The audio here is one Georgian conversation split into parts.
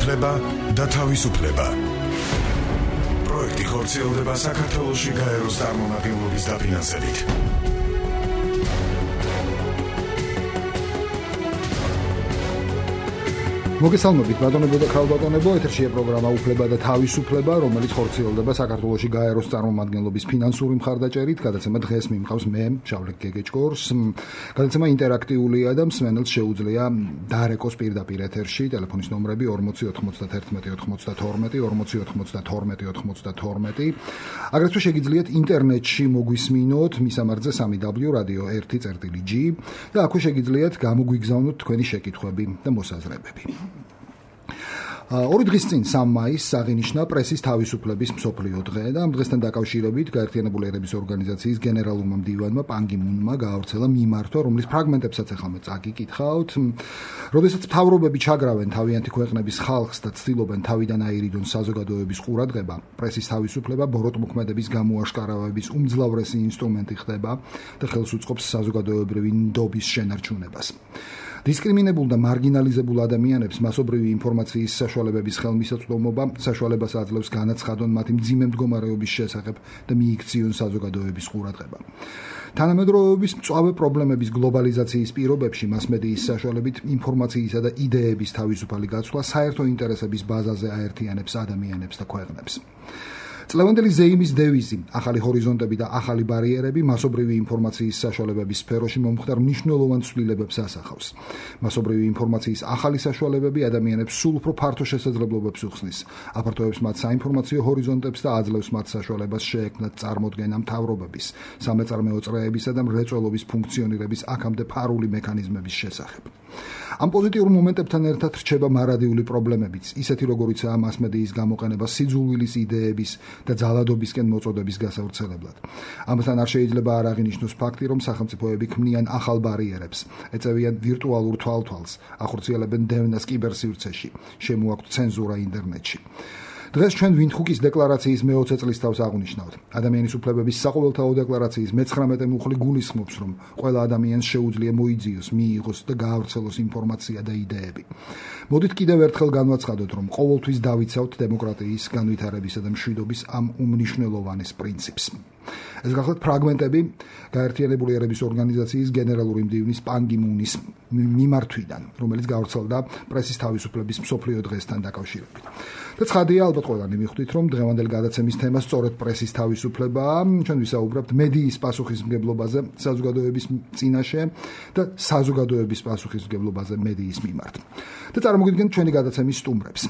უფლება და თავისუფლება. პროექტი ხორციელდება საქართველოში გაეროს წარმომადგენლობის დაფინანსებით. მოგესალმებით ბატონებო და ქალბატონებო, ეთერშია პროგრამა უფლება და თავისუფლება, რომელიც ხორციელდება საქართველოში გაეროს წარმომადგენლობის ფინანსური მხარდაჭერით. გადაცემა დღეს მიმყავს მე, შავლე გეგეჭკორს. გადაცემა ინტერაქტიულია და მსმენელს შეუძლია დაარეკოს პირდაპირ ეთერში. ტელეფონის ნომრები 40 91 92 40 92 92. აგრეთვე შეგიძლიათ ინტერნეტში მოგვისმინოთ მისამართზე www.radio1.g და აქვე შეგიძლიათ გამოგვიგზავნოთ თქვენი შეკითხვები და მოსაზრებები. 2 დღის წინ 3 მაისს აღინიშნა პრესის თავისუფლების მსოფლიო დღე და ამ დღესთან დაკავშირებით გაერთიანებული ერების ორგანიზაციის გენერალურმა მდივანმა პან კი მუნმა გაავრცელა მიმართვა, რომლის ფრაგმენტებსაც ახლა მე წაგიკითხავთ. როდესაც მთავრობები ჩაგრავენ თავიანთი ქვეყნების ხალხს და ცდილობენ თავიდან აირიდონ საზოგადოების ყურადღება, პრესის თავისუფლება ბოროტმოქმედების გამოაშკარავების უმძლავრესი ინსტრუმენტი ხდება და ხელს უწყობს საზოგადოებრივი ნდობის შენარჩუნებას. დისკრიმინებულ და მარგინალიზებულ ადამიანებს მასობრივი ინფორმაციის საშუალებების ხელმისაწვდომობა საშუალებას აძლევს განაცხადონ მათი მძიმე მდგომარეობის შესახებ და მიიქციონ საზოგადოების ყურადღება. თანამედროვეობის მწვავე პრობლემების გლობალიზაციის პირობებში მასმედიის საშუალებით ინფორმაციისა და იდეების თავისუფალი გაცვლა საერთო ინტერესების ბაზაზე აერთიანებს ადამიანებს და ქვეყნებს. წლევანდელი ზეიმის დევიზი ახალი ჰორიზონტები და ახალი ბარიერები მასობრივი ინფორმაციის საშუალებების სფეროში მომხდარ მნიშვნელოვან ცვლილებებს ასახავს. მასობრივი ინფორმაციის ახალი საშუალებები ადამიანებს სულ უფრო ფართო შესაძლებლობებს უხსნის, აფართოებს მათ საინფორმაციო ჰორიზონტებს და აძლევს მათ საშუალებას შეექმნათ წარმოდგენა მთავრობების, სამეწარმეო წრეებისა და მრეწველობის ფუნქციონირების აქამდე ფარული მექანიზმების შესახებ. ამ პოზიტიურ მომენტებთან ერთად რჩება მარადიული პრობლემებიც, ისეთი როგორიცაა მასმედიის გამოყენება სიძულვილის იდეების და ძალადობისკენ მოწოდების გასავრცელებლად. ამასთან არ შეიძლება არ აღინიშნოს ფაქტი, რომ სახელმწიფოები ქმნიან ახალ ბარიერებს, ეწევიან ვირტუალურ თვალთვალს, ახორციელებენ დევნას კიბერსივრცეში, შემოაქვთ ცენზურა ინტერნეტში. დღეს ჩვენ ვინდჰუკის დეკლარაციის მე-20 წლის თავს აღვნიშნავთ. ადამიანის უფლებების საყოველთაო დეკლარაციის მე-19 მუხლი გულისხმობს, რომ ყველა ადამიანს შეუძლია მოიძიოს, მიიღოს და გაავრცელოს ინფორმაცია და იდეები. მოდით კიდევ ერთხელ განვაცხადოთ, რომ ყოველთვის დავიცავთ დემოკრატიის, განვითარებისა და მშვიდობის ამ უმნიშვნელოვანეს პრინციპს. ეს გახლავთ ფრაგმენტები გაერთიანებული ერების ორგანიზაციის გენერალური მდივნის პან კი მუნის მიმართვიდან, რომელიც გავრცელდა პრესის თავისუფლების მსოფლიო დღესთან დაკავშირებით. და ცხადია, ალბათ ყველანი მიხვდით, რომ დღევანდელი გადაცემის თემა სწორედ პრესის თავისუფლებაა. ჩვენ ვისაუბრებთ მედიის პასუხისმგებლობაზე საზოგადოების წინაშე და საზოგადოების პასუხისმგებლობაზე მედიის მიმართ. და წარმოგიდგენთ ჩვენი გადაცემის სტუმრებს.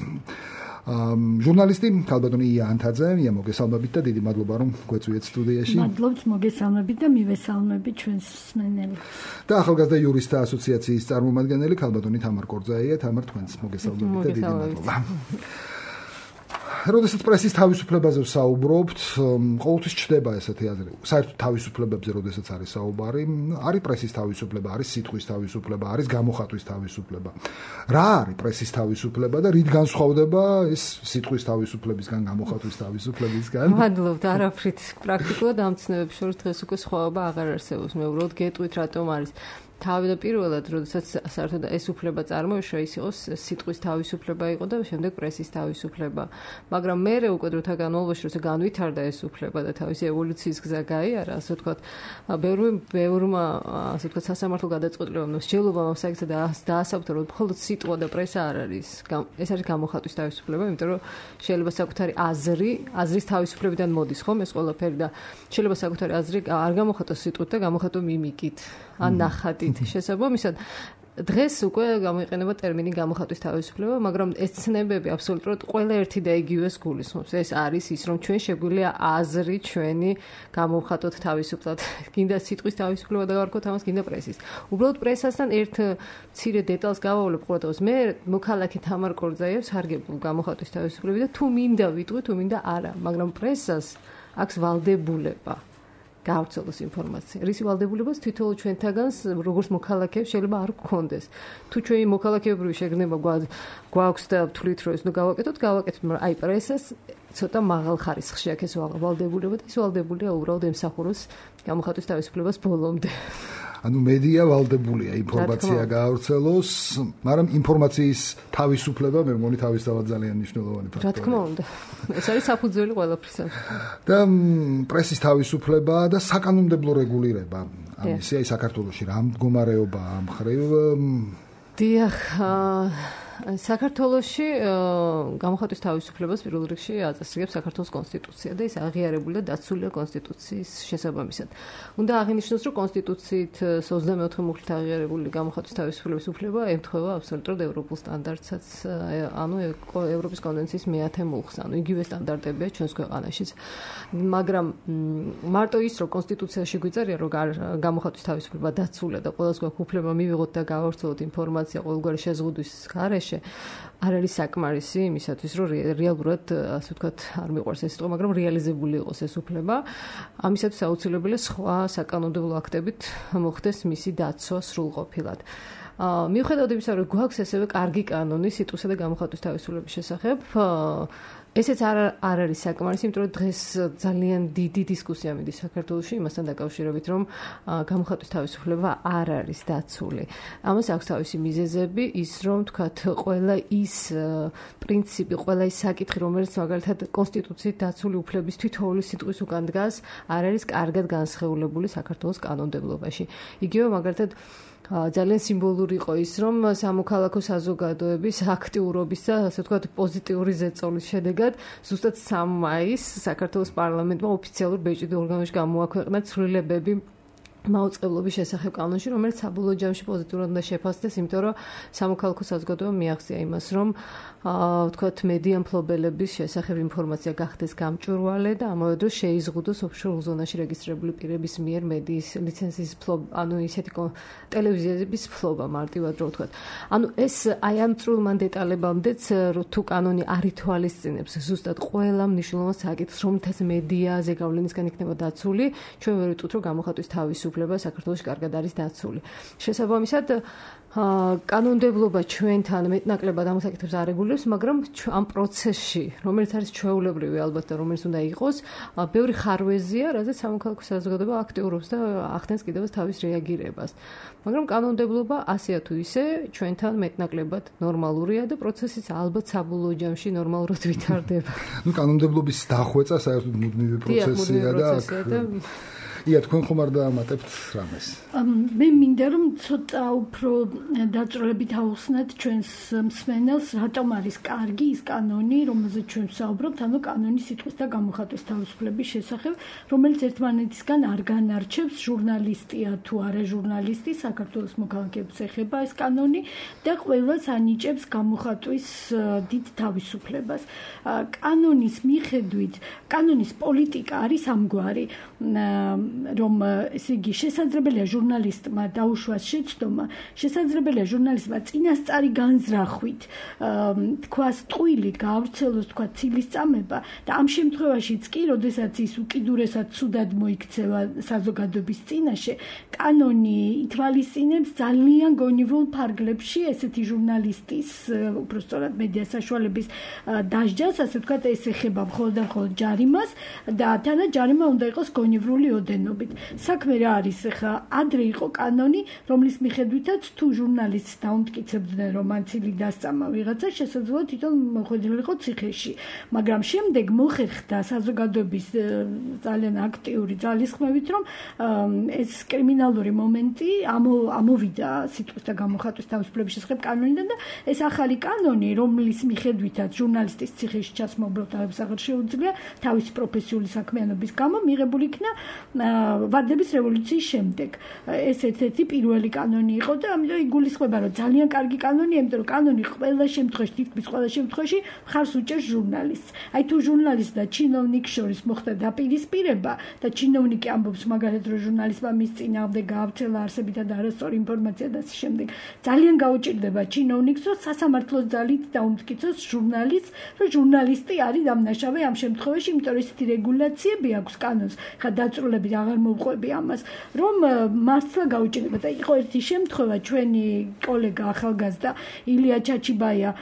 ჟურნალისტი ქალბატონი ია ანთაძე, ია მოგესალმებით და დიდი მადლობა რომ გვეწვიეთ სტუდიაში. მადლობთ, მოგესალმებით და მივესალმებით ჩვენს მსმენელს. და ახალგაზრდა იურისტთა ასოციაციის წარმომადგენელი ქალბატონი თამარ კორძაია, თამარ თქვენს მოგესალმებით და დიდი მადლობა. როდესაც პრესის თავისუფლებაზე ვსაუბრობთ, ყოველთვის ჩნდება ესეთი აზრი. საერთოდ თავისუფლებებზე როდესაც არის საუბარი, არის პრესის თავისუფლება, არის სიტყვის თავისუფლება, არის გამოხატვის თავისუფლება. რა არის პრესის თავისუფლება და რით განსხვავდება ეს სიტყვის თავისუფლებისგან, გამოხატვის თავისუფლებისგან? მადლობთ, არაფრით პრაქტიკულად ამ ცნებებს შორის დღეს უკვე სხვაობა აღარ არსებობს. მე უბრალოდ გეტყვით რატომ არის თავდაპირველად, როდესაც საერთოდ ეს უფლება წარმოიშვა, ის იყო სიტყვის თავისუფლება იყო და შემდეგ პრესის თავისუფლება. მაგრამ მერე უკვე დროთა განმავლობაში, როცა განვითარდა ეს უფლება და თავისი ევოლუციის გზა გაიარა, ასე ვთქვათ, ბევრმა, ასე ვთქვათ, სასამართლო გადაწყვეტილებამ, მსჯელობამ ამ საკითხზე დაასაბუთა, რომ მხოლოდ სიტყვა და პრესა არ არის. ეს არის გამოხატვის თავისუფლება, იმიტომ რომ შეიძლება საკუთარი აზრის თავისუფლებიდან მოდის, ხომ ეს ყველაფერი და შეიძლება საკუთარი აზრი არ გამოხატოს სიტყვით და გამოხატო მიმიკით, ან ნახატით. შესაბამისად, დღეს უკვე გამოიყენება ტერმინი გამოხატვის თავისუფლება, მაგრამ ეს ცნებები აბსოლუტურად ყველა ერთი და იგივეს გულისხმობს. ეს არის ის, რომ ჩვენ შეგვიძლია აზრი ჩვენი გამოვხატოთ თავისუფლად. გინდა სიტყვის თავისუფლება დავარქოთ ამას, გინდა პრესის. უბრალოდ პრესასთან ერთ მცირე დეტალს გავავლებ ყურადღებას. მე მოქალაქე თამარ კორძაიას სარგებლობ გამოხატვის თავისუფლებით და თუ მინდა ვიტყვი, თუ მინდა არა, მაგრამ პრესას აქვს ვალდებულება. გავრცელოს ინფორმაცია. რისი ვალდებულებას თითოეულ ჩვენთაგანს, როგორც მოქალაქეებს, შეიძლება არ გქონდეს. თუ ჩვენი მოქალაქეებრივი შეგრძნება გვაქვს და ვთვლით, რომ ეს გავაკეთოთ, გავაკეთოთ, მაგრამ აი პრესას ცოტა მაღალ ხარისხში აქ ეს ვალდებულება და ეს ვალდებულია უბრალოდ ემსახუროს გამოხატვის თავისუფლებას ბოლომდე. ანუ მედია ვალდებულია ინფორმაცია გაავრცელოს, მაგრამ ინფორმაციის თავისუფლება მე მგონი თავისთავად ძალიან მნიშვნელოვანი ფაქტორია. რა თქმა უნდა. ეს არის საფუძველი ყველაფრისა. და პრესის თავისუფლება და საკანონმდებლო რეგულირება. ამისი აი საქართველოში რა მდგომარეობა ამ ხრივ დიახ, საქართველოში გამოხატვის თავისუფლებას პირველ რიგში აწესრიგებს საქართველოს კონსტიტუცია და ის აღიარებულია დაცულია კონსტიტუციის შესაბამისად. უნდა აღინიშნოს, რომ კონსტიტუციით 24 მუხლით აღიარებული გამოხატვის თავისუფლების უფლება ემთხვევა აბსოლუტურად ევროპულ სტანდარტსაც, ანუ ევროპის კონვენციის მე-10 მუხლს, ანუ იგივე სტანდარტებია ჩვენს ქვეყანაშიც. მაგრამ მარტო ის, რომ კონსტიტუციაში გვიწერია, რომ გამოხატვის თავისუფლება დაცულია და ყველას გვაქვს უფლება მივიღოთ და გავავრცელოთ ინფორმაცია ყოველგვარი შეზღუდვის გარეშე, არ არის საკმარისი იმისათვის, რომ რეალურად, ასე ვთქვათ, არ მიყვარს ეს სიტყვა, მაგრამ რეალიზებული იყოს ეს უფლება. ამისათვის აუცილებელია სხვა საკანონმდებლო აქტებით მოხდეს მისი დაცვა სრულყოფილად. მიუხედავად იმისა, რომ გვაქვს ესევე კარგი კანონი სიტყვისა და გამოხატვის თავისუფლების შესახებ, ესეც არ არის საკმარისი, იმიტომ რომ დღეს ძალიან დიდი დისკუსია მიდის საქართველოში იმასთან დაკავშირებით, რომ გამოხატვის თავისუფლება არ არის დაცული. ამას აქვს თავისი მიზეზები, ის რომ თქვათ, ყველა ის პრინციპი, ყველა ის საკითხი, რომელიც მაგალითად კონსტიტუციით დაცული უფლების თითოეული სიტყვის უკან დგას, არ არის კარგად განსხეულებული საქართველოს კანონმდებლობაში. იგივე მაგალითად ძალიან სიმბოლური იყო ის, რომ სამოქალაქო საზოგადოების აქტიურობის და ასე ვთქვათ პოზიტიური ზეწოლის შედეგად ზუსტად 3 მაისს საქართველოს პარლამენტმა ოფიციალურ ბეჭდ ორგანოში გამოაქვეყნა ცვლილებები მაუწყებლობის შესახებ კანონში, რომელიც საბოლოო ჯამში პოზიტიურად უნდა შეფასდეს, იმიტომ რომ სამოქალაქო საზოგადოებამ მიაღწია იმას, რომ ვთქვათ მედია მფლობელების შესახებ ინფორმაცია გახდეს გამჭვირვალე და ამავე დროს შეიზღუდოს ოფშორ ზონაში რეგისტრირებული პირების მიერ მედიის ლიცენზიის ფლობა, ანუ ისეთი ტელევიზიების ფლობა მარტივად რო ვთქვათ. ანუ ეს აი ამ წვრილმან დეტალებამდეც თუ კანონი არ ითვალისწინებს ზუსტად ყველა მნიშვნელოვან საკითხს, რომელთაც მედიაზე გავლენისგან იქნება დაცული, ჩვენ ვერ ვიტყვით, რომ გამოხატვის თავისუფლება საქართველოში კარგად არის დაცული. შესაბამისად, კანონმდებლობა ჩვენთან მეტნაკლებად ამ საკითხებს არ რეგულირებს, მაგრამ ამ პროცესში, რომელიც არის ჩვეულებრივი ალბათ და რომელიც უნდა იყოს, ბევრი ხარვეზია, რაზეც სამოქალაქო საზოგადოება აქტიურობს და ახდენს კიდევ თავის რეაგირებას. მაგრამ კანონმდებლობა ასეა თუ ისე ჩვენთან მეტნაკლებად ნორმალურია და პროცესიც ალბათ საბოლოო ჯამში ნორმალურად ვითარდება. ნუ კანონმდებლობის დახვეწა საერთოდ მუდმივი პროცესია და ია თქვენ ხომ არ დაამატებთ რამეს? მე მინდა რომ ცოტა უფრო დაწვრილებით აუხსნათ ჩვენს მსმენელს, რატომ არის კარგი ის კანონი, რომელზეც ჩვენ ვსაუბრობთ, ანუ კანონი სიტყვის და გამოხატვის თავისუფლების შესახებ, რომელიც ერთმანეთისგან არ განარჩევს ჟურნალისტია თუ არა ჟურნალისტი, საქართველოს მოქალაქეებს ეხება ეს კანონი და ყველას ანიჭებს გამოხატვის დიდ თავისუფლებას. კანონის მიხედვით, კანონის პოლიტიკა არის ამგვარი, რომ ესე იგი შესაძლებელია ჟურნალისტმა დაუშვას შეცდომა, შესაძლებელია ჟურნალისტმა წინასწარი განზრახვით თქვას ტყუილი გაავრცელოს თქვა ცილის წამება და ამ შემთხვევაშიც კი, როდესაც ის უკიდურესად ცუდად მოიქცევა საზოგადოების წინაშე, კანონი ითვალისწინებს ძალიან გონივრულ ფარგლებში ესეთი ჟურნალისტის, უბრალოდ მედია საშუალების დასჯას, ასე ვთქვათ, ეს ეხება მხოლოდ და მხოლოდ ჯარიმას და თანაც ჯარიმა უნდა იყოს გონივრული ოდენობით. საქმე რა არის ახლა? ადრე იყო კანონი, რომლის მიხედვითაც თუ ჟურნალისტს დაუმტკიცებდნენ, რომ მანცილი დასწამა ვიღაცა, შესაძლოა თვითონ მოხვედრილიყო ციხეში. მაგრამ შემდეგ მოხერხდა საზოგადოების ძალიან აქტიური ძალისხმევით, რომ ეს კრიმინალური მომენტი ამოვიდა სიტყვის და გამოხატვის თავისუფლების შესახებ კანონიდან და ეს ახალი კანონი, რომლის მიხედვითაც ჟურნალისტის ციხეში ჩასმა უბრალოდ აღარ შეუძლია თავისი პროფესიული საქმიანობის გამო მიღებული იქნა ვარდების რევოლუციის შემდეგ. ეს ერთ-ერთი პირველი კანონი იყო და ამიტომ იგულისხმება, რომ ძალიან კარგი კანონია, იმიტომ რომ კანონი ყველა შემთხვევაში, თითქმის ყველა შემთხვევაში მხარს უჭერს ჟურნალისტს. აი თუ ჟურნალისტ და ჩინოვნიკს შორის მოხდა დაპირისპირება და ჩინოვნიკი ამბობს მაგალითად, რომ ჟურნალისტმა მის წინააღმდეგ გაავრცელა არსებითად არასწორი ინფორმაცია და ამ შემდეგ ძალიან გაუჭირდება ჩინოვნიკს, რომ სასამართლოს ძალით დაუმტკიცოს ჟურნალისტს, რომ ჟურნალისტი არის დამნაშავე ამ შემთხვევაში, იმიტომ რომ ესეთი რეგულაციები აქვს კანონს. ხა დაწვრილებით აღარ მოვყვები ამას, რომ მართლა გაუჭირდება და იყო ერთი შემთხვევა ჩვენი კოლეგა ახალგაზრდა ილია ჩაჩიბაია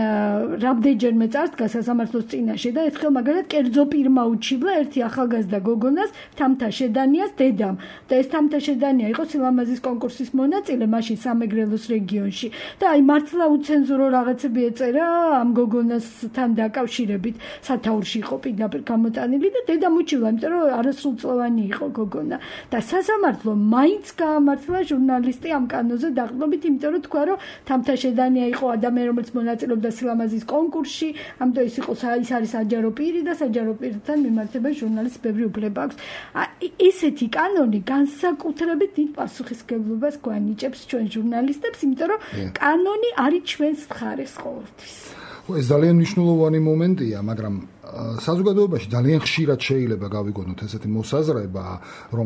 რამდენჯერმე წარსდგა სასამართლოს წინაშე და ერთხელ მაგალითად კერძო პირმა უჩივლა ერთი ახალგაზრდა გოგონას თამთა შედანიას დედამ და ეს თამთა შედანია იყო სილამაზის კონკურსის მონაწილე მაშინ სამეგრელოს რეგიონში და აი მართლა უცენზურო რაღაცები ეწერა ამ გოგონასთან დაკავშირებით სათაურში იყო პირდაპირ გამოტანილი და დედამ უჩივლა იმიტომ რომ არასრულწლოვანი იყო გოგონა და სასამართლო მაინც გაამართლა ჟურნალისტი ამ კანონზე დაყრდნობით იმიტომ რომ თქვა რომ თამთა შედანია იყო ადამიანი რომელიც მონაწილეობდა სილამაზის კონკურსში ამიტომ ის არის საჯარო პირი და საჯარო პირთან მიმართებაში ჟურნალისტს ბევრი უფლება აქვს ესეთი კანონი განსაკუთრებით დიდ პასუხისმგებლობას გვანიჭებს ჩვენ ჟურნალისტებს იმიტომ რომ კანონი არის ჩვენს მხარეს ყოველთვის ეს ძალიან მნიშვნელოვანი მომენტია მაგრამ საზოგადოებაში ძალიან ხშირად შეიძლება გავიგონოთ ესეთი მოსაზრება, რომ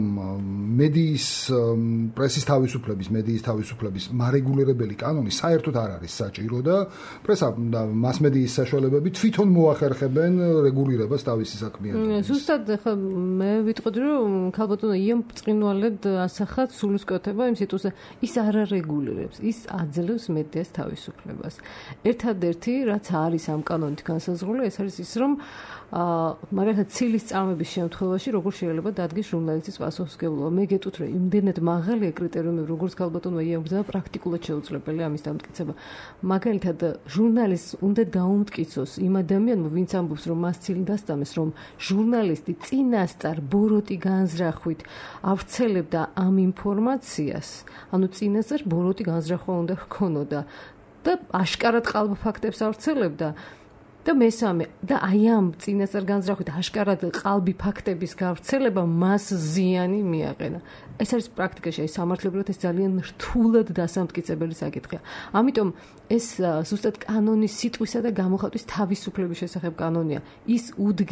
მედიის პრესის თავისუფლების, მედიის თავისუფლების მარეგულირებელი კანონი საერთოდ არ არის საჭირო და პრესა და მასმედიის საშუალებები თვითონ მოახერხებენ რეგულირებას თავისი საქმიანობის. ზუსტად ხა მე ვიტყოდი რომ ქალბატონო იამ ბრწყინვალედ ასახათ სულისკვეთება იმ სიტუაციაზე ის არ არეგულირებს, ის აძლევს მედიას თავისუფლებას. ერთადერთი რაც არის ამ კანონით განსაზღვრული, ეს არის ის რომ მაგალითად ცილის წამების შემთხვევაში როგორ შეიძლება დადგეს ჟურნალისტის პასუხისმგებლობა. მე გეტყვით რომ იმდენად მაღალია კრიტერიუმები, როგორც ქალბატონმა იამბრძანა, პრაქტიკულად შეუძლებელია ამის დამტკიცება. მაგალითად ჟურნალისტს უნდა დაუმტკიცოს იმ ადამიანმა, ვინც ამბობს რომ მას ცილი დასწამეს, რომ ჟურნალისტი წინასწარ ბოროტი განზრახვით ავრცელებდა ამ ინფორმაციას, ანუ წინასწარ ბოროტი განზრახვა უნდა ჰქონოდა და აშკარად ყალბ ფაქტებს ავრცელებდა. და მესამე და აი ამ წინასწარ განზრახვით აშკარად ყალბი ფაქტების გავრცელება მას ზიანი მიაყენა. ეს არის პრაქტიკაში, აი სამართლებრივად ეს ძალიან რთულად დასამტკიცებელი საკითხია. ამიტომ ეს ზუსტად კანონის სიტყვისა და გამოხატვის თავისუფლების შესახებ კანონია. ის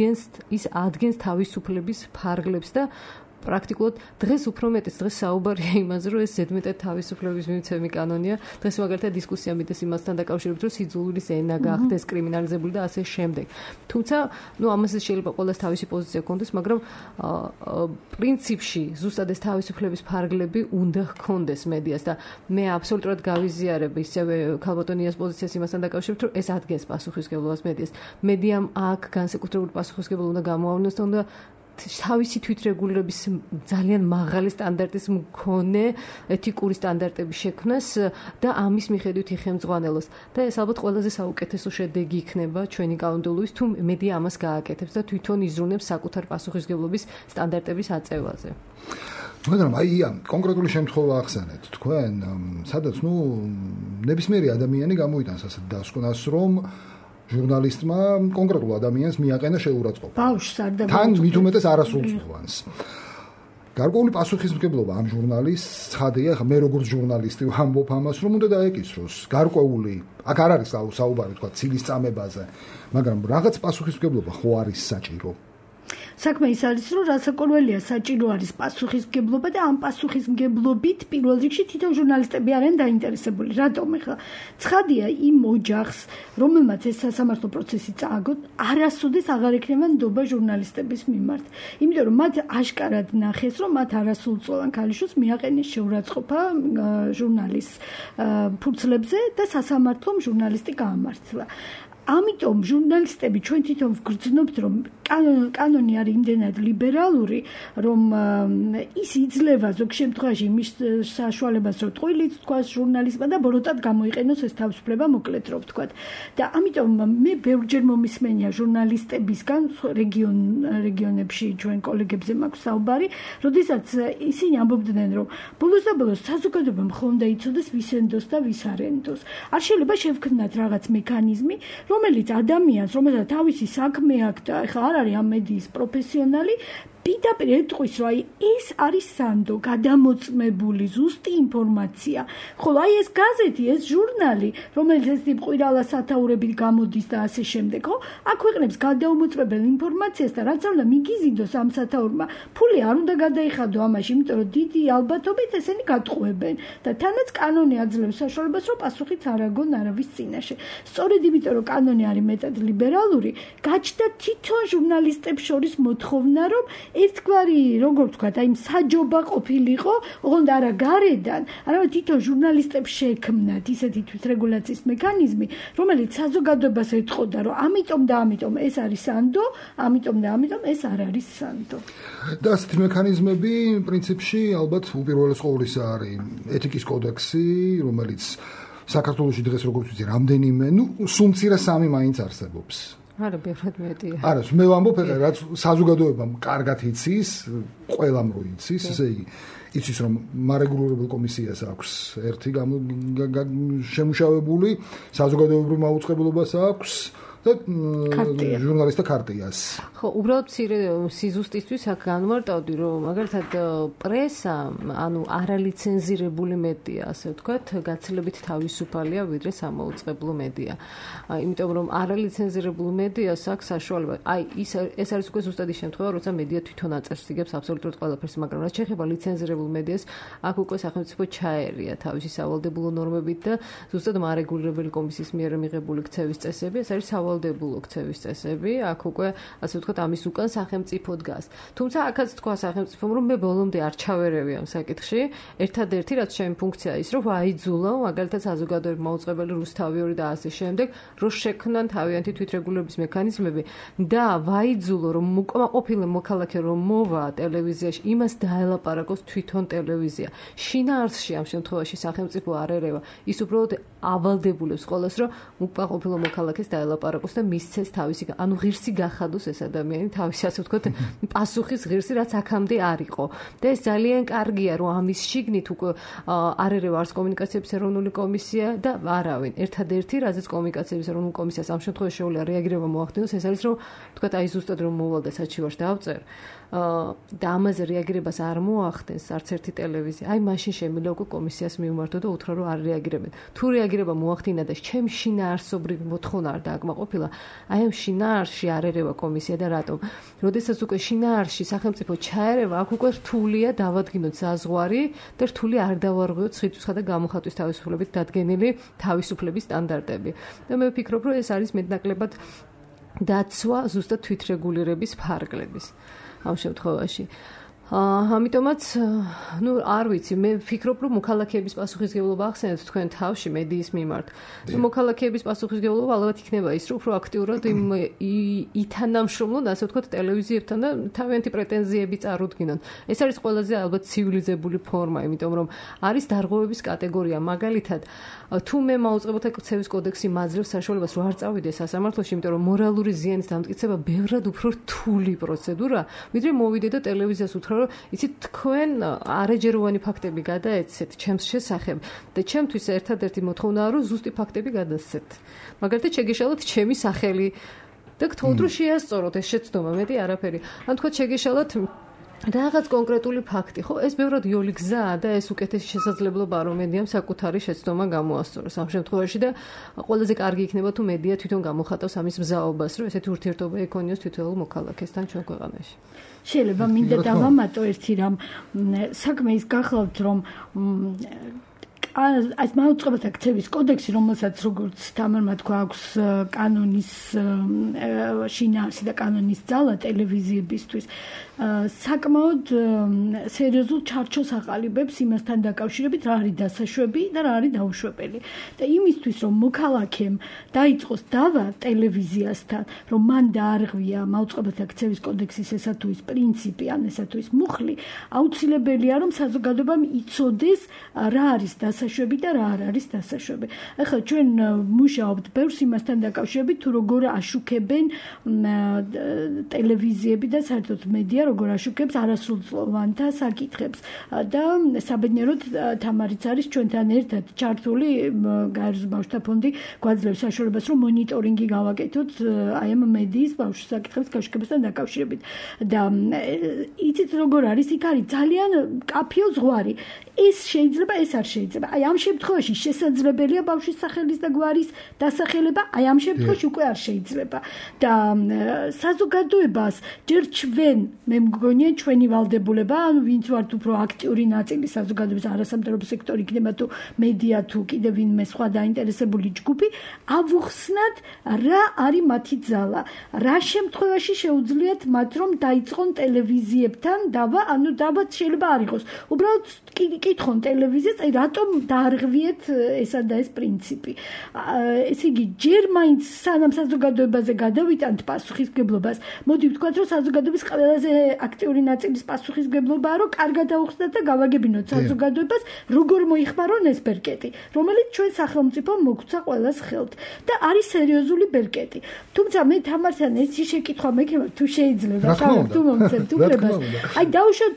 ადგენს თავისუფლების ფარგლებს და პრაქტიკულად დღეს უფრო მეტიც დღეს საუბარია იმაზე, რომ ეს ზედმეტად თავისუფლების მიმცემი კანონია. დღეს მაგალითად დისკუსია მიდის იმასთან დაკავშირებით, რომ სიძულვილის ენა გახდეს კრიმინალიზებული და ასე შემდეგ. თუმცა, ამაზე შეიძლება ყველას თავისი პოზიცია ჰქონდეს, მაგრამ პრინციპში ზუსტად ეს თავისუფლების ფარგლები უნდა ჰქონდეს მედიას და მე აბსოლუტურად გავიზიარებ ისევე ქალბატონიას პოზიციას იმასთან დაკავშირებით, რომ ეს ადგენს პასუხისმგებლობას მედიას. მედიამ აქ განსაკუთრებული პასუხისმგებლობა უნდა გამოავლინოს და უნდა თავისი თვითრეგულირების ძალიან მაღალი სტანდარტის მქონე ეთიკური სტანდარტების შექმნას და ამის მიხედვით იხელმძღვანელოს. და ეს ალბათ ყველაზე საუკეთესო შედეგი იქნება ჩვენი კანონმდებლობის თუ მედია ამას გააკეთებს და თვითონ იზრუნებს საკუთარ პასუხისმგებლობის სტანდარტების აწევაზე. მაგრამ აი კონკრეტული შემთხვევა ახსენეთ თქვენ, სადაც ნებისმიერი ადამიანი გამოიტანს ასეთ დასკვნას, რომ ჟურნალისტმა კონკრეტულ ადამიანს მიაყენა შეურაცხყოფა. ბავშვს არ და თან მით უმეტეს არასრულწლოვანს. გარკვეული პასუხისმგებლობა ამ ჟურნალისტს ცხადია, მე როგორც ჟურნალისტი ვამბობ ამას, რომ უნდა დაეკისროს გარკვეული, აქ არ არის საუბარი თქვა ცილის წამებაზე, მაგრამ რაღაც პასუხისმგებლობა ხო არის საჭირო. საქმე ის არის, რომ რასაკვირველია საჭირო არის პასუხისმგებლობა და ამ პასუხისმგებლობით პირველ რიგში თვითონ ჟურნალისტები არიან დაინტერესებული. რატომ ახლა? ცხადია იმ ოჯახს, რომელმაც ეს სასამართლო პროცესი წააგო, არასოდეს აღარ ექნება ნდობა ჟურნალისტების მიმართ. იმიტომ რომ მათ აშკარად ნახეს, რომ მათ არასრულწლოვან ქალიშვილს მიაყენეს შეურაცხყოფა ჟურნალისტის ფურცლებზე და სასამართლომ ჟურნალისტი გაამართლა. ამიტომ ჟურნალისტები ჩვენ თვითონ ვგრძნობთ, რომ კანონი არის იმდენად ლიბერალური, რომ ის იძლევა ზოგ შემთხვევაში მის საშუალებას, რომ ტყუილიც თქვას ჟურნალისტმა და ბოროტად გამოიყენოს ეს თავისუფლება, მოკლედ რომ ვთქვათ. და ამიტომ მე ბევრჯერ მომისმენია ჟურნალისტებისგან რეგიონებში ჩვენ კოლეგებზე მაქვს საუბარი, როდესაც ისინი ამბობდნენ, რომ ბოლოს და ბოლოს საზოგადოებამ ხომ უნდა იცოდეს ვის ენდოს და ვის არ ენდოს. არ შეიძლება შევქმნათ რაღაც მექანიზმი, რომელიც ადამიანს, რომელსაც თავისი საქმე აქვს და ეხლა არ არის ამ მედიის პროფესიონალი, პირდაპირ ეტყვის, რომ ეს არის სანდო, გადამოწმებული ზუსტი ინფორმაცია. ხოლო ეს გაზეთი, ეს ჟურნალი, რომელიც ეს ტიპყირალა სათაურებით გამოდის და ასე შემდეგ, აქ ქვეყნებს გადაუმოწმებელ ინფორმაციას და რაც უნდა მიგიზიდოს ამ სათაურმა, ფული არ უნდა გადაიხადო ამაში, იმიტომ რომ დიდი ალბათობით ესენი გატყუებენ და თანაც კანონი აძლევს საშუალებას, რომ პასუხიც არ აგონ არავის წინაშე. სწორედ იმიტომ, რომ კანონი არის მეტად ლიბერალური, გაჩნდა თვითონ ჟურნალისტებს შორის მოთხოვნა, რომ ერთგვარი როგორ ვთქვათ, აი საჯობა ყოფილიყო, ოღონდ არა გარედან, არამედ თვითონ ჟურნალისტებს შეექმნათ ისეთი თვითრეგულაციის მექანიზმი, რომელიც საზოგადოებას ეთყოდა, რომ ამიტომ და ამიტომ ეს არის სანდო, ამიტომ და ამიტომ ეს არ არის სანდო. და ასეთი მექანიზმები პრინციპში ალბათ უპირველეს ყოვლისა არის ეთიკის კოდექსი, რომელიც საქართველოში დღეს როგორც ვიცი, რამდენიმე, სუმცირე 3 მაინც არსებობს. არა, ბევრად მეტია. არა, მე ვამბობ, რაც საზოგადოებამ კარგად იცის, ყველამ რო იცის, ესე იგი, იცის რომ მარეგულირებელ კომისიას აქვს ერთი შემუშავებული, საზოგადოებრივ მაუწყებლობას აქვს და ჟურნალისტთა ქარტიას. ხო, უბრალოდ სიზუსტისთვის აქ განმარტავდი, რომ მაგალითად პრესა, ანუ არალიცენზირებული მედია, ასე ვთქვათ, გაცილებით თავისუფალია, ვიდრე სამოუწყებლო მედია. იმიტომ რომ არალიცენზირებული მედიას აქვს საშუალება. აი, ეს არის უკვე ზუსტად ის შემთხვევა, როცა მედია თვითონ აწევს იგებს აბსოლუტურად ყველაფერს, მაგრამ რაც შეეხება ლიცენზირებულ მედიას, აქ უკვე სახელმწიფო ჩაერია თავისი სავალდებულო ნორმებით და ზუსტად მარეგულირებელი კომისიის მიერ მიღებული ქცევის წესები, ეს არის სავალდებულო ქცევის წესები, აქ უკვე ასე ვთქვათ, ამის უკან სახელმწიფო დგას. თუმცა აქაც თქვა სახელმწიფომ, რომ მე ბოლომდე არ ჩავერევი ამ საკითხში, ერთადერთი რაც ჩემი ფუნქცია ის, რომ ვაიძულო, მაგალითად საზოგადოებრივ მაუწყებელი რუსთავი და ასე შემდეგ, რომ შექმნან თავიანთი თვითრეგულირების მექანიზმები და ვაიძულო, რომ უკმაყოფილო მოქალაქე რომ მოვა ტელევიზიაში, იმას დაელაპარაკოს თვითონ ტელევიზია. შინაარსში ამ შემთხვევაში სახელმწიფო არ ერევა, ის უბრალოდ ავალდებულებს ყველას, რომ უკმაყოფილო მოქალაქეს დაელაპარაკოს და მისცეს თავისი, ანუ ღირსი გახადოს ეს ადამიანი თავისი, ასე ვთქვათ, პასუხის ღირსი, რაც აქამდე არ იყო. და ეს ძალიან კარგია, რომ ამის შიგნით უკვე არ ერევა არც კომუნიკაციების ეროვნული კომისია და არავინ. ერთადერთი, რაზეც კომუნიკაციების ეროვნული კომისიას ამ შემთხვევაში შეუძლია რეაგირება მოახდინოს, ეს არის, რომ ვთქვათ, აი ზუსტად რომ მოვალ და საჩივარს დავწერ და ამაზე რეაგირებას არ მოახდენს არც ერთი ტელევიზია. აი მაშინ შემიძლია უკვე კომისიას მიუმართო და უთხრა, რომ არ რეაგირებენ. თუ რეაგირება მოახდინა და ჩემ შინაარსობრივი მოთხოვნა არ დააკმაყოფილა, აი ამ შინაარსში არ ერევა კომისია და რატომ? როდესაც უკვე შინაარსში სახელმწიფო ჩაერევა, აქ უკვე რთულია დავადგინოთ საზღვარი და რთული არ დავარღვიოთ ცხიწვისა და გამოხატვის თავისუფლებით დადგენილი თავისუფლების სტანდარტები. და მე ვფიქრობ, რომ ეს არის მეტნაკლებად დაცვა ზუსტად თვითრეგულირების ფარგლების ამ შემთხვევაში. ამიტომაც, არ ვიცი, მე ვფიქრობ, რომ მოქალაქეების პასუხისმგებლობა ახსენეთ თქვენ თავში მედიის მიმართ. მოქალაქეების პასუხისმგებლობა ალბათ იქნება ის, რომ უფრო აქტიურად ითანამშრომლონ, ასე ვთქვათ, ტელევიზიებთან და თავიანთი პრეტენზიები წარუდგინონ. ეს არის ყველაზე ალბათ ცივილიზებული ფორმა, იმიტომ რომ არის დარღვევების კატეგორია, მაგალითად, თუ მე მაუწყებელთა ქცევის კოდექსი მაძლევს საშუალებას, რომ არ წავიდე სასამართლოში, იმიტომ რომ მორალური ზიანის დამტკიცება ბევრად უფრო რთული პროცედურა, ვიდრე მოვიდე და ტელევიზიას უთხრა, რომ იცით თქვენ არეჯეროვანი ფაქტები გადაეცეთ ჩემს შესახებ და ჩემთვის ერთადერთი მოთხოვნაა, რომ ზუსტი ფაქტები გადასცეთ. მაგალითად, შეგეშალოთ ჩემი სახელი და გთხოვთ, რომ შეასწოროთ ეს შეცდომა, მეტი არაფერი. ან თქვა შეგეშალოთ რაღაც კონკრეტული ფაქტი, ხო, ეს ბევრად იოლი გზაა და ეს უკეთესი შესაძლებლობა რომ მედიამ საკუთარი შეცდომა გამოასწოროს ამ შემთხვევაში და ყველაზე კარგი იქნება თუ მედია თვითონ გამოხატავს ამის მზაობას, რომ ესეთი ურთიერთობა ეკონიოს თითოეულ მოქალაქესთან ჩვენ ქვეყანაში. შეიძლება მინდა დავამატო ერთი რამ, საქმე ის გახლავთ, რომ ეს მაუწყებელთა ქცევის კოდექსი, რომელსაც როგორც თამარმა თქვა, აქვს კანონის შინაარსი და კანონის ძალა ტელევიზიებისთვის, საკმაოდ სერიოზულ ჩარჩოს აყალიბებს იმასთან დაკავშირებით, რა არის დასაშვები და რა არის დაუშვებელი. და იმისთვის, რომ მოქალაქემ დაიწყოს დავა ტელევიზიასთან, რომ მან დაარღვია მაუწყებელთა ქცევის კოდექსის ესა თუ ის პრინციპი, ან ესა თუ ის მუხლი, აუცილებელია, რომ საზოგადოებამ იცოდეს რა არის დასაშვები და რა არ არის დასაშვები. ახლა ჩვენ მუშაობთ ბევრს იმასთან დაკავშირებით, თუ როგორ აშუქებენ ტელევიზიები და საერთოდ მედია როგორ აშუქებს არასრულწლოვანთა საკითხებს და საბედნიეროდ თამარიც არის ჩვენთან ერთად ჩართული გაეროს ბავშვთა ფონდი გვაძლევს საშუალებას რომ მონიტორინგი გავაკეთოთ აი ამ მედიის ბავშვ საკითხებს გაშუქებასთან დაკავშირებით და იცით როგორ არის იქ არის ძალიან კაფეო ზღვარი ეს შეიძლება ეს არ შეიძლება აი ამ შემთხვევაში შესაძლებელია ბავშვის სახელის და გვარის დასახელება აი ამ შემთხვევაში უკვე არ შეიძლება და საზოგადოებას ჯერ ჩვენ მე მგონია ჩვენი ვალდებულება, ანუ ვინც ვართ უფრო აქტიური ნაწილი საზოგადოების არასამთავრობო სექტორი იქნება თუ მედია თუ კიდევ ვინმე სხვა დაინტერესებული ჯგუფი, ავუხსნათ რა არის მათი ძალა. რა შემთხვევაში შეუძლიათ მათ რომ დაიწყონ ტელევიზიებთან დავა, ანუ დავა შეიძლება არ იყოს. უბრალოდ კითხონ ტელევიზიას, აი რატომ დაარღვიეთ ესა და ეს პრინციპი. ესე იგი, ჯერ მაინც სანამ საზოგადოებაზე გადავიტანთ პასუხისმგებლობას, მოდი ვთქვათ, რომ საზოგადოების ყველაზე აქტიური ნაწილის პასუხისმგებლობაა, რომ კარგად აუხსნათ და გავაგებინოთ საზოგადოებას, როგორ მოიხმარონ ეს ბერკეტი, რომელიც ჩვენ სახელმწიფო მოგცა ყველას ხელთ და არის სერიოზული ბერკეტი. თუმცა მე თამართან ერთი შეკითხვა მექნება, თუ შეიძლება, თუ მომცემთ უფლებას. აი დავუშვათ,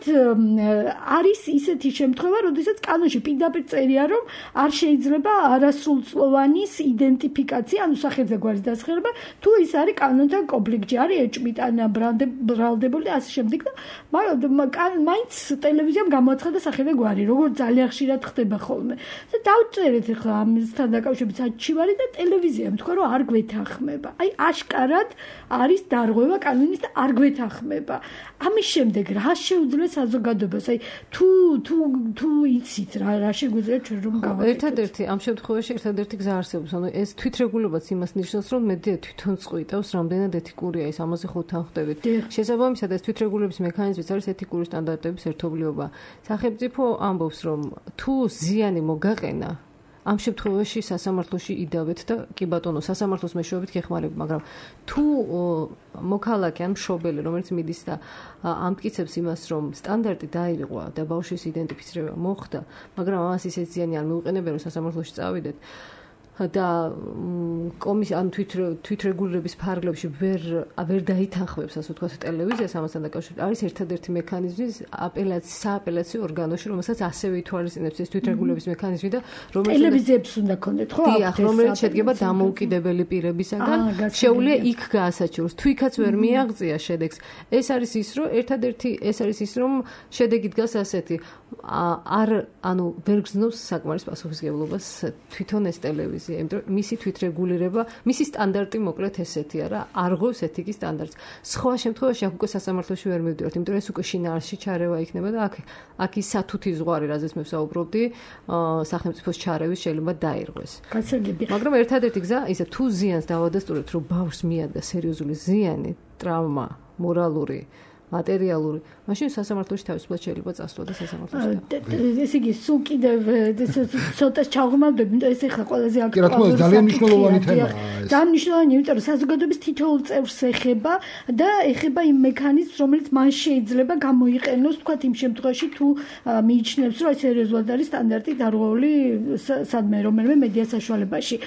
არის ისეთი შემთხვევა, როდესაც კანონში პირდაპირ წერია, რომ არ შეიძლება არასრულწლოვანის identifikация, ანუ სახელზე გვარის დასახელება, თუ ის არის კანონთან კონფლიქტში, არის ეჭვმიტანა, ბრალდებული და ასე შემდეგ და მაინც ტელევიზიამ გამოაცხადა სახელზე გვარი, როგორც ძალიან ხშირად ხდება ხოლმე. და დავწერეთ ახლა ამისთან დაკავშირებით საჩივარი და ტელევიზიამ თქვა, რომ არ გვეთანხმება. აი აშკარად არის დარღვევა კანონის და არ გვეთანხმება. ამის შემდეგ რა შეუძლია საზოგადოებას? აი თუ იცით რა შეგვიძლია ჩვენ რომ გავაკეთოთ? ერთადერთი ამ შემთხვევაში ერთადერთი გზა არსებობს, ანუ ეს თვითრეგულობაც იმას ნიშნავს, რომ მედია თვითონ წყვიტავს, რამდენად ეთიკურია ის, ამაზე ხუთთან ხვდებით. შესაბამისად ეს თვითრეგულების მექანიზმიც არის ეთიკური სტანდარტების ერთობლიობა. სახელმწიფო ამბობს, რომ თუ ზიანი მოგაყენა, ამ შემთხვევაში სასამართლოში იდავეთ და კი ბატონო, სასამართლოს მეშვეობით გეხმარებით, მაგრამ თუ მოქალაქე ან მშობელი, რომელიც მიდის და ამტკიცებს იმას, რომ სტანდარტი დაირღვა და ბავშვის იდენტიფიცირება მოხდა, მაგრამ ამას ისეთ ზიანი არ მიუყენებენ, რომ სასამართლოში წავიდეთ და კომისია ან თვითრეგულირების ფარგლებში ვერ დაითანხმებს, ასე ვთქვათ, ტელევიზიას ამასთან დაკავშირებით. არის ერთადერთი მექანიზმი სააპელაციო ორგანოში, რომელსაც ასევე ითვალისწინებს ეს თვითრეგულირების მექანიზმი და ტელევიზიებს უნდა ქონდეთ, ხო? დიახ, რომელიც შედგება დამოუკიდებელი პირებისაგან, შეუძლია იქ გაასაჩივროს. თუ იქაც ვერ მიაღწია შედეგს, ეს არის ის, რომ შედეგი დგას ასეთი, ანუ ვერ გრძნობს საკმარის პასუხისმგებლობას თვითონ ეს ტელევიზია. იმიტომ მისი თვითრეგულირება, მისი სტანდარტი მოკლედ ესეთია რა, არღოს ეთიკის სტანდარტს. სხვა შემთხვევაში აქ უკვე სასამართლოში ვერ მივდივართ, იმიტომ რომ ეს უკვე შინაარსში ჩარევა იქნება და აქ ის სათუთი ზღვარი, რაზეც მე ვსაუბრობდი, სახელმწიფოს ჩარევის შეიძლება დაირღვეს. მაგრამ ერთადერთი გზა ისე თუ ზიანს დავადასტურებთ, რომ ბავშვს მიადგა სერიოზული ზიანი, ტრავმა, მორალური, მატერიალური, მაშინ სასამართლოში თავისუფლად შეიძლება წასვლა და სასამართლოში. ესე იგი, სულ კიდევ ცოტა ჩაღრმავდები, იმიტომ ეს ახლა ყველაზე აქტუალური. ძალიან მნიშვნელოვანი თემაა ეს. ძალიან მნიშვნელოვანი, იმიტომ რომ საზოგადოების თითოეულ წევრს ეხება და ეხება იმ მექანიზმს, რომელიც მან შეიძლება გამოიყენოს, თქვათ, იმ შემთხვევაში, თუ მიიჩნევს, რომ სერიოზულად არის სტანდარტი დარღვეული სადმე რომელიმე მედია საშუალებაში.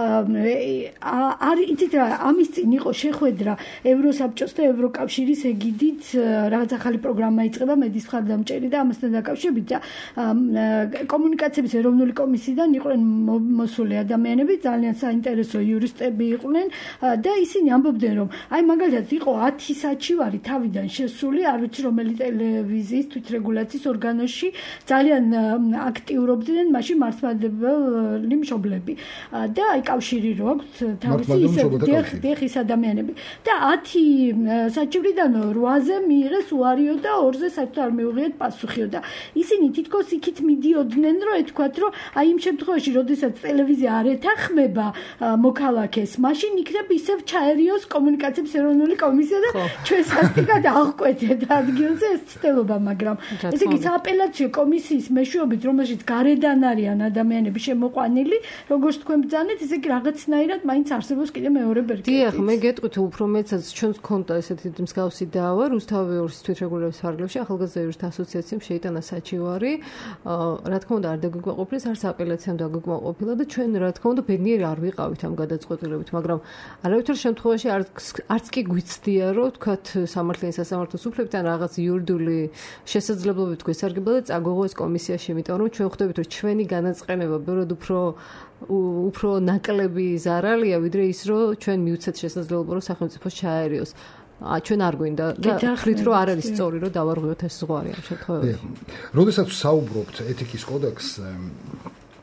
არის იცით რა, ამის წინ იყო შეხვედრა ევროსაბჭოს და ევროკავშირის ეგიდით რაღაც ახალი პროგრამა იწყება მედიის მხარდამჭერი და ამასთან დაკავშირებით და კომუნიკაციების ეროვნული კომისიიდან იყვნენ მოსული ადამიანები, ძალიან საინტერესო იურისტები იყვნენ და ისინი ამბობდნენ, რომ აი მაგალითად იყო 10 საჩივარი თავიდან შესული, არ ვიცი რომელი ტელევიზიის თვითრეგულაციის ორგანოში ძალიან აქტიურობდნენ მაშინ მართლმადიდებელი მშობლები და აი კავშირი რო აქვს თავისი ის ადამიანები და 10 საჩივრიდან 8-ზე მიიღეს უარიო და 2-ზე საერთოდ არ მიუღიეთ პასუხიო და ისინი თითქოს იქით მიდიოდნენ, რომ ეთქვათ, რომ აი იმ შემთხვევაში, როდესაც ტელევიზია არ ეთანხმება მოქალაქეს, მაშინ იქნებ ისევ ჩაერიოს კომუნიკაციების ეროვნული კომისია და ჩვენ სასტიკად აღკვეთეთ ადგილზე ეს ცდელობა, მაგრამ ესე იგი სააპელაციო კომისიის მეშვეობით, რომელშიც გარედან არიან ადამიანები შემოყვანილი, როგორც თქვენ ბრძანეთ, ესე იგი რაღაცნაირად მაინც არსებობს კიდე მეორე ბერკეტი. დიახ, მე გეტყვით უფრო მეცაც ჩვენს ქონდა ესეთი მსგავსი დავა რუსთავის თვითრეგულირების ფარგლებში ახალგაზრდა იურისტთა ასოციაციამ შეიტანა საჩივარი. რა თქმა უნდა, არ დაგვიკმაყოფილეს, არც აპელაციამ დაგვიკმაყოფილა და ჩვენ რა თქმა უნდა ბედნიერი არ ვიყავით ამ გადაწყვეტილებით, მაგრამ არავითარ შემთხვევაში არც კი გვიცდია, რომ თქვათ სამართლიანი სასამართლოს უფლებთან რაღაც იურიდიული შესაძლებლობებით გვესარგებლა და წაგოღო ეს კომისიაში, იმიტომ რომ ჩვენ ხვდებით, რომ ჩვენი განაწყენება ბევრად უფრო ნაკლები ზარალია, ვიდრე ის, რომ ჩვენ მივცეთ შესაძლებლობა, რომ სახელმწიფოს ჩაერიოს. ჩვენ არ გვინდა და ვთვლით, რომ არ არის სწორი, რომ დავარღვიოთ ეს ზღვარი ამ შემთხვევაში. როდესაც საუბრობთ ეთიკის კოდექსზე,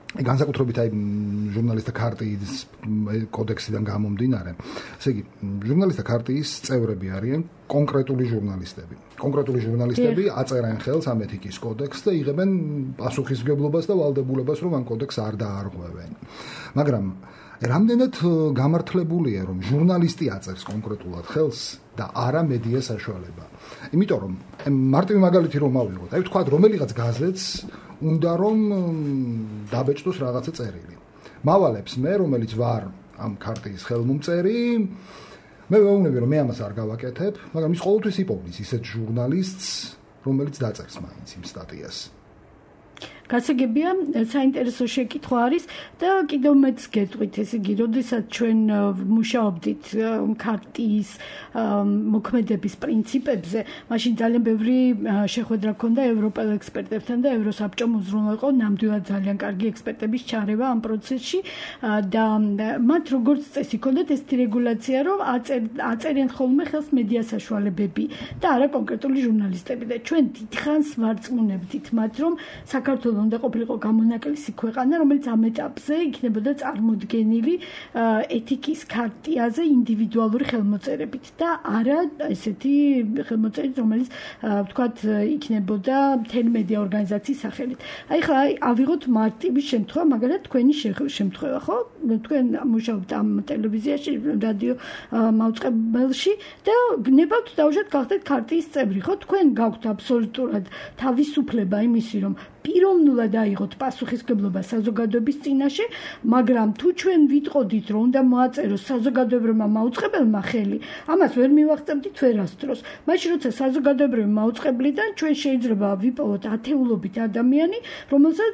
განსაკუთრებით აი ჟურნალისტთა ქარტიის კოდექსიდან გამომდინარე. ესე იგი, ჟურნალისტთა ქარტიის წევრები არიან კონკრეტული ჟურნალისტები. კონკრეტული ჟურნალისტები აწერენ ხელს ამ ეთიკის კოდექსს და იღებენ პასუხისმგებლობას და ვალდებულებას, რომ ამ კოდექსს არ დაარღვევენ. მაგრამ რამდენად გამართლებულია, რომ ჟურნალისტი აწერს კონკრეტულად ხელს და არა მედია საშუალება. იმიტომ რომ მარტივი მაგალითი რომ ავიღოთ, აი ვთქვათ, რომელიღაც გაზეთს უნდა რომ დაბეჭდოს რაღაცა წერილი. მავალებს მე, რომელიც ვარ ამ ქარტიის ხელმომწერი, მე ვეუბნები, რომ მე ამას არ გავაკეთებ, მაგრამ ის ყოველთვის იპოვნის ისეთ ჟურნალისტს, რომელიც დაწერს მაინც იმ სტატიას. გასაგებია, საინტერესო შეკითხვა არის და კიდევ მეც გეტყვით, ესე იგი, როდესაც ჩვენ მუშაობდით ქარტიის მოქმედების პრინციპებზე, მაშინ ძალიან ბევრი შეხვედრა ჰქონდა ევროპელ ექსპერტებთან და ევროსაბჭომ უზრუნველყო ნამდვილად ძალიან კარგი ექსპერტების ჩარევა ამ პროცესში და მათ როგორც წესი ჰქონდათ ესეთი რეგულაცია, რომ აწერენ ხოლმე ხელს მედია საშუალებები და არა კონკრეტული ჟურნალისტები და ჩვენ დიდხანს ვარწმუნებდით მათ, რომ საქართველოს უნდა ყოფილიყო გამონაკლისი ქვეყანა, რომელიც ამ ეტაპზე იქნებოდა წარმოდგენილი ეთიკის ქარტიაზე ინდივიდუალური ხელმოწერებით და არა ესეთი ხელმოწერით, რომელიც ვთქვათ, იქნებოდა მთელი მედია ორგანიზაციის სახელით. აი ხა ავიღოთ მარტივი შემთხვევა, მაგალითად თქვენი შემთხვევა, ხო? თქვენ მუშაობთ ამ ტელევიზიაში, რადიო მაუწყებელში და გნებავთ დაუშვათ გახდეთ ქარტიის წევრი, ხო? თქვენ გაქვთ აბსოლუტურად თავისუფლება იმისი, რომ პიროვნულად აიღოთ პასუხისმგებლობა საზოგადოების წინაშე, მაგრამ თუ ჩვენ ვიტყოდით, რომ უნდა მოაწეროს საზოგადოებრივმა მაუწყებელმა ხელი, ამას ვერ მივახცევდით ვერასდროს. მაშინ როცა საზოგადოებრივი მაუწყებლიდან ჩვენ შეიძლება ვიპოვოთ ათეულობით ადამიანი, რომელსაც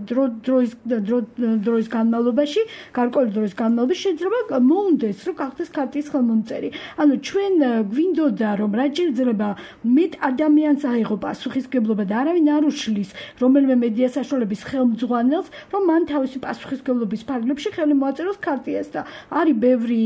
დროის განმავლობაში, გარკვეული დროის განმავლობაში შეიძლება მოუნდეს, რომ გახდეს ქარტიის ხელმომწერი. ანუ ჩვენ გვინდოდა, რომ რაც შეიძლება მეტ ადამიანს აიღო პასუხისმგებლობა და არავინ არ უშლის, რომელიმე მედია საშუალების ხელმძღვანელს, რომ მან თავისი პასუხისმგებლობის ფარგლებში ხელი მოაწეროს ქარტიას და არის ბევრი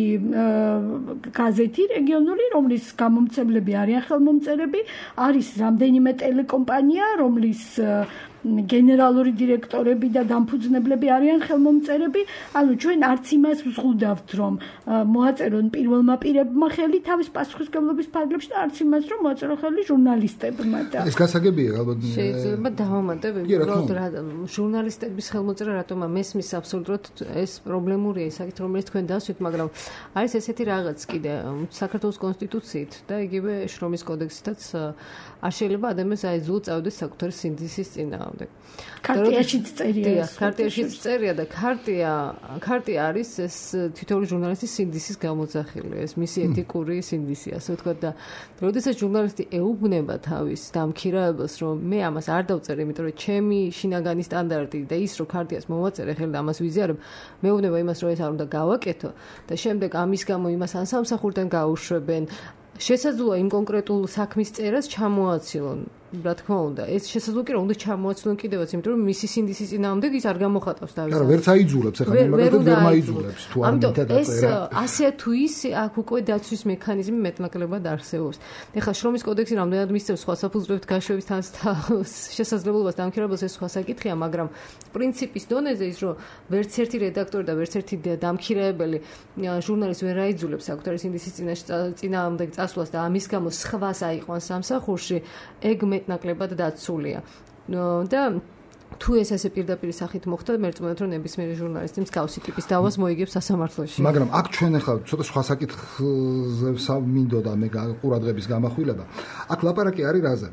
გაზეთი რეგიონული, რომლის გამომცემლები არიან ხელმომწერები, არის რამდენიმე ტელეკომპანია, რომლის გენერალური დირექტორები და დამფუძნებლები არიან ხელმომწერები, ანუ ჩვენ არც იმას ვზღუდავთ, რომ მოაწერონ პირველმა პირებმა ხელი თავის პასუხისმგებლობის ფარგლებში და არც იმას, რომ მოაწერონ ხელი ჟურნალისტებმა და ეს გასაგებია, ალბათ შეიძლება დავამატებ, ჟურნალისტების ხელმოწერა რატომ მესმის აბსოლუტურად ეს პრობლემურია ისაკით, რომელიც თქვენ დასვით, მაგრამ არის ესეთი რაღაც კიდე საქართველოს კონსტიტუციით და იგივე შრომის კოდექსითაც არ შეიძლება ადამიანს აეძლო წავიდეს საკუთარი სინდისის წინააღმდეგ. ქარტიაშიც წერია. ქარტიაშიც წერია და ქარტია არის ეს თითოეული ჟურნალისტის სინდისის გამოძახილი, ეს მისი ეთიკური სინდისი, ასე ვთქვათ და როდესაც ჟურნალისტი ეუბნება თავის დამქირავებელს, რომ მე ამას არ დავწერე, იმიტომ რომ ჩემი შინაგანი სტანდარტი და ის რომ ქარტიას მოვაწერე ხელი და ამას ვიზიარებ, მეუბნება იმას, რომ ეს არ უნდა გავაკეთო და შემდეგ ამის გამო იმას ან სამსახურიდან გაუშვებენ. შესაძლოა იმ კონკრეტულ საქმის წერას ჩამოაცილონ, რა თქმა უნდა. ეს შესაძლოა კი რომ უნდა ჩამოაცილონ კიდევაც, იმიტომ რომ მისი სინდისის წინააღმდეგ ის არ გამოხატავს თავის. არა, ვერც აიძულებს, ახლა მაგალითად ვერ მაიძულებს თუ არ მითხრა დაწერა. ასე თუ ისე აქ უკვე დაცვის მექანიზმი მეტნაკლებად არსებობს. ეხლა შრომის კოდექსი რამდენად მისცემს სხვა საფუძვლებით გაშვების შესაძლებლობას დამქირავებელს ეს სხვა საკითხია, მაგრამ პრინციპის დონეზე ის რომ ვერც ერთი რედაქტორი და ვერც ერთი დამქირავებელი ჟურნალისტს ვერ აიძულებს საკუთარი სინდისის წინააღმდეგ წასვლას და ამის გამო სხვას აიყვანს სამსახურში, ეგ მეტნაკლებად დაცულია. და თუ ეს ასე პირდაპირ სახით მოხდა, მე ვწმენთ, რომ ნებისმიერი ჟურნალისტი მსგავსი ტიპის დავას მოიგებს სასამართლოში. მაგრამ აქ ჩვენ ახლა ცოტა სხვა საკითხზე მინდოდა მე ყურადღების გამახვილება. აქ ლაპარაკი არის რაზე?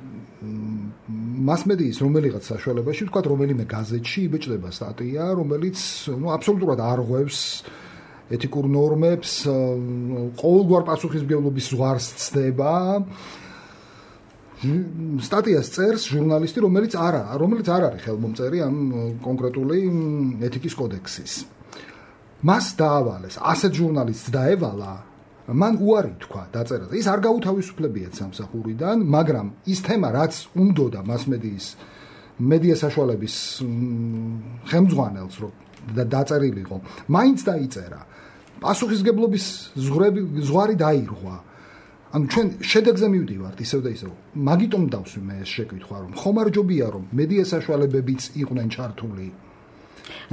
მასმედიის რომელიღაც საშუალებაში, ვთქვათ, რომელიმე გაზეთში იბეჭდება სტატია, რომელიც აბსოლუტურად არღვევს ეთიკურ ნორმებს, ყოველგვარ პასუხისმგებლობის ზღვარს ცდება. სტატიას წერს ჟურნალისტი, რომელიც არ არის ხელმომწერი ამ კონკრეტული ეთიკის კოდექსის. მას დაავალეს, ასეთ ჟურნალისტს დაევალა, მან უარი თქვა დაწერაზე. ის არ გაუთავისუფლებიათ სამსახურიდან, მაგრამ ის თემა, რაც უნდოდა მასმედიის მედია საშუალების ხელმძღვანელს, რომ დაწერილიყო, მაინც დაიწერა. პასუხისმგებლობის ზღვარი დაირღვა. ანუ ჩვენ შედეგზე მივდივართ ისევ და ისევ. მაგიტომ დავსვი მე ეს შეკითხვა, რომ ხომ არ ჯობია, რომ მედია საშუალებებიც იყვნენ ჩართული.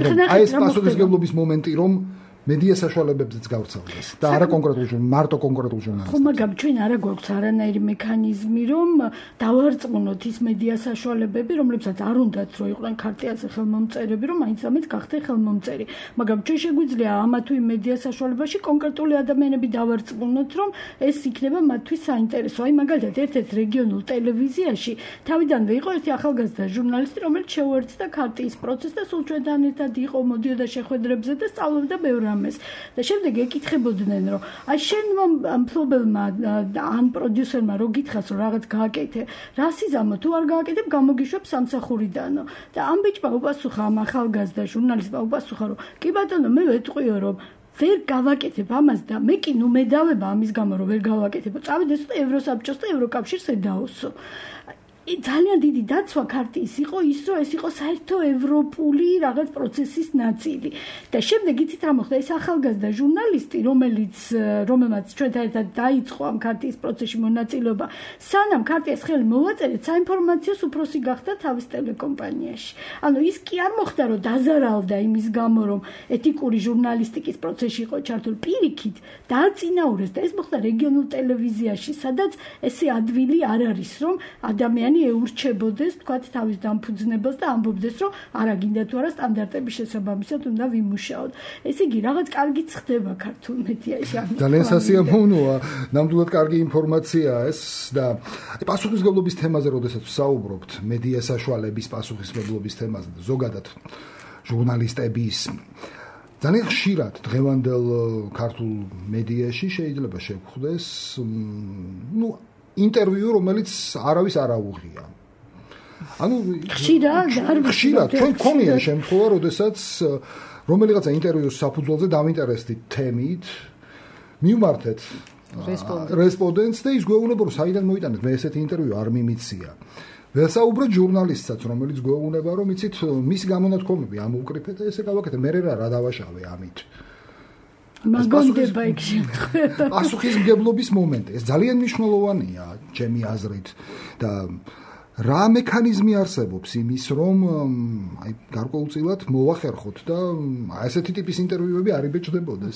აი ეს პასუხისმგებლობის მომენტი რომ მედია საშუალებებზეც გავრცელდეს და არა კონკრეტულ მარტო კონკრეტულ ჟურნალისტებს. ხო, მაგრამ ჩვენ არა გვაქვს არანაირი მექანიზმი, რომ დავარწმუნოთ ის მედია საშუალებები, რომლებსაც არ უნდათ რომ იყვნენ ქარტიაზე ხელმომწერები, რომ მაინც ამით გახდნენ ხელმომწერი. მაგრამ ჩვენ შეგვიძლია ამა თუ იმ მედია საშუალებაში კონკრეტული ადამიანები დავარწმუნოთ, რომ ეს იქნება მათთვის საინტერესო. აი მაგალითად, ერთ-ერთ რეგიონულ ტელევიზიაში თავიდანვე იყო ერთი ახალგაზრდა ჟურნალისტი, რომელიც შეუერთდა ქარტიის პროცესს და სულ ჩვენთან ერთად იყო, მოდიოდა შეხვედრებზე და სწავლობდა ბევრ და შემდეგ ეკითხებოდნენ რომ აი შენმა მფლობელმა ან პროდიუსერმა რო გითხრას რომ რაღაც გააკეთე რასიზმო თუ არ გააკეთებ გამოგიშვებ სამსახურიდანო და ამ ბიჭმა უპასუხა ამ ახალგაზრდა ჟურნალისტმა უპასუხა რომ კი ბატონო მე ვეტყვიო რომ ვერ გავაკეთებ ამას და მე კი ნუ მედავება ამის გამო რომ ვერ გავაკეთებ წავიდეს და ევროსაბჭოს და ევროკავშირს ედაოსო ძალიან დიდი დაცვა ქარტიის იყო ის რომ ეს იყო საერთო ევროპული რაღაც პროცესის ნაწილი და შემდეგ იცით რა მოხდა ეს ახალგაზრდა ჟურნალისტი რომელმაც ჩვენთან ერთად დაიწყო ამ ქარტიის პროცესში მონაწილეობა სანამ ქარტიას ხელი მოვაწერეთ საინფორმაციო უფროსი გახდა თავის ტელეკომპანიაში ანუ ის კი არ მოხდა რომ დაზარალდა იმის გამო რომ ეთიკური ჟურნალისტიკის პროცესში იყო ჩართული პირიქით დააწინაურეს და ეს მოხდა რეგიონულ ტელევიზიაში სადაც ესე ადვილი არ არის რომ ადამიანი ეურჩებოდეს თქვათ თავის დამფუძნებას და ამბობდეს რომ არა გინდა თუ არა სტანდარტების შესაბამისად უნდა ვიმუშაოთ. ესე იგი რაღაც კარგიც ხდება ქართულ მედიაში. ძალიან სასიამოვნოა, ნამდვილად კარგი ინფორმაციაა ეს და პასუხისმგებლობის თემაზე როდესაც ვსაუბრობთ, მედია საშუალების პასუხისმგებლობის თემაზე და ზოგადად ჟურნალისტების ძალიან ხშირად დღევანდელ ქართულ მედიაში შეიძლება შეგხვდეს ინტერვიუ რომელიც არავის არ აუღია. ანუ ხშირად ჩვენ გქონია შემთხვევა, როდესაც რომელიღაცა ინტერვიუს საფუძველზე დავინტერესდით თემით, მივმართეთ რესპონდენტს და ის გვეუბნება რომ საიდან მოიტანეთ, მე ესეთი ინტერვიუ არ მიმიცია. ვესაუბრეთ ჟურნალისტსაც, რომელიც გვეუბნება რომ იცით მის გამონათქვამები ამოუკრიფეთ და ესე გავაკეთე, მე რა დავაშავე ამით. მაგონდება იქ შემთხვევა. პასუხისმგებლობის მომენტი, ეს ძალიან მნიშვნელოვანია ჩემი აზრით და რა მექანიზმი არსებობს იმის რომ აი გარკვეულწილად მოვახერხოთ და ესეთი ტიპის ინტერვიუები არ იბეჭდებოდეს.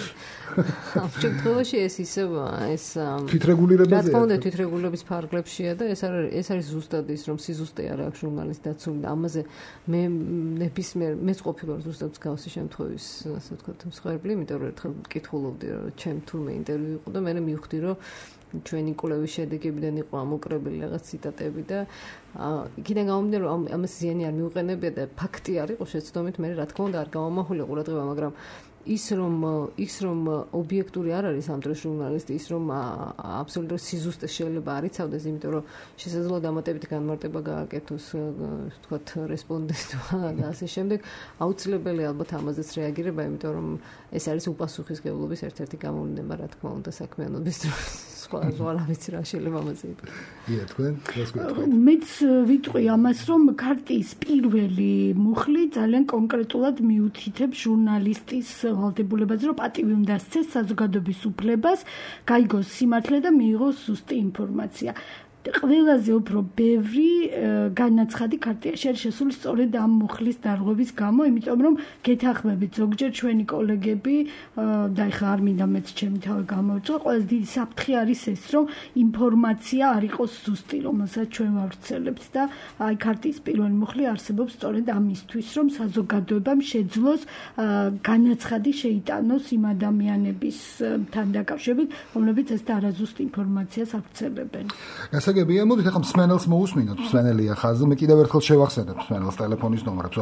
ამ შემთხვევაში ეს ისევ ეს თვითრეგულირებაზე. რა თქმა უნდა თვითრეგულირების ფარგლებშია და ეს არის ზუსტად ის რომ სიზუსტე არ აქვს ჟურნალისტს დაცული და ამაზე მე ნებისმიერ მეც ყოფილვარ ზუსტად მსგავსი შემთხვევის ასე ვთქვათ მსხვერპლი, იმიტომ რომ ერთხელ მკითხულობდი რომ ჩემ თურმე ინტერვიუ იყო და მე მივხვდი რომ ჩვენი კვლევის შედეგებიდან იყო ამოკრებილი რაღაც ციტატები და იქიდან გამომდინარე რომ ამას ზიანი არ მიუყენებია და ფაქტი არ იყო შეცდომით მე რა თქმა უნდა არ გამომახვილა ყურადღება მაგრამ ის რომ ობიექტური არ არის ამ დროს ჟურნალისტი ის რომ აბსოლუტურად სიზუსტე შეიძლება არ იცავდეს იმიტომ რომ შესაძლოა დამატებითი განმარტება გააკეთოს ვთქვათ რესპონდენტმა და ასე შემდეგ აუცილებელი ალბათ ამაზეც რეაგირება იმიტომ რომ ეს არის უპასუხისმგებლობის ერთ-ერთი გამოვლინება რა თქმა უნდა საქმიანობის დროს სხვა რა ვიცი რა შეიძლება ამაზე იბა. ია თქვენ რას გვეტყვით? მეც ვიტყვი ამას რომ ქარტიის პირველი მუხლი ძალიან კონკრეტულად მიუთითებს ჟურნალისტის ვალდებულებაზე რომ პატივი უნდა სცეს საზოგადოების უფლებას, გაიგოს სიმართლე და მიიღოს ზუსტი ინფორმაცია. ყველაზე უფრო ბევრი განაცხადი ქარტიაში არის შესული სწორედ ამ მუხლის დარღვევის გამო, იმიტომ რომ გეთანხმებით ზოგჯერ ჩვენი კოლეგები და ხა არ მინდა მეც ჩემი თავი გამოვიწვა, ყველაზე დიდი საფრთხე არის ეს, რომ ინფორმაცია არ იყოს ზუსტი, რომელსაც ჩვენ ვავრცელებთ და აი ქარტიის პირველი მუხლი არსებობს სწორედ ამისთვის, რომ საზოგადოებამ შეძლოს განაცხადი შეიტანოს იმ ადამიანებისთან დაკავშირებით, რომლებიც ეს არაზუსტ ინფორმაციას ავრცელებენ. გასაგებია, მოდით ახლა მსმენელს მოусმინოთ, მსმენელია ხაზი. მე კიდევ ერთხელ შევახსენებ მსმენელს ტელეფონის ნომრებს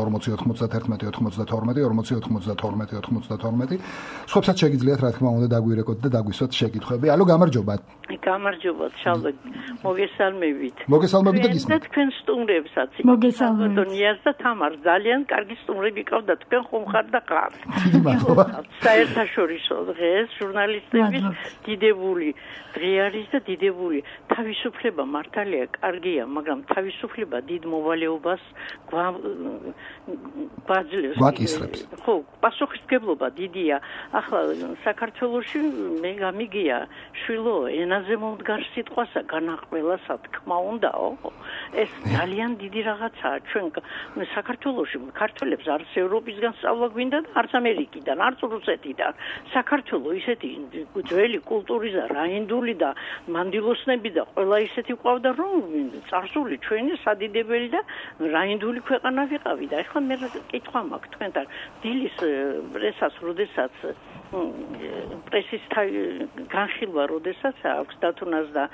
4091929292. სხვებსაც შეგიძლიათ რა თქმა უნდა დაგვირეკოთ და დაგვისვათ შეკითხვები. ალო, გამარჯობა. გამარჯობათ, შალვა. მოგესალმებით. მოგესალმებით და გისმენთ. თქვენ სტუმრებსაც. მოგესალმებით. ბატონიას და თამარ ძალიან კარგი სტუმრები ყავდა თქვენ ხომ ხარ და ყავ. მადლობა. საერთაშორისო დღეს ჟურნალისტების დიდებული დღე არის და დიდებული თავისუფლება მართალია კარგია, მაგრამ თავისუფლება დიდ მოვალეობას გვაძლევს. გვაკისრებს. ხო, პასუხისმგებლობა დიდია. ახლა საქართველოში მე გამიგია, შვილო, ენაზე მომდგარ სიტყვასა განახველა სათქმა უნდაო. ეს ძალიან დიდი რაღაცაა. ჩვენ საქართველოში ქართველებს არც ევროპისგან სწავლა გვინდა და არც ამერიკიდან, არც რუსეთიდან. საქართველოს ისეთი ძველი კულტურის და რაინდული და მანდილოსნები და ყველა ისეთი ყავდა, რომ წარსული ჩვენი სადიდებელი და რაინდული ქვეყანა ვიყავი და ეხლა მე კითხვა მაქვს თქვენთან დილის პრესას, როდესაც პრესის განხილვა, როდესაც აქვს დათუნას და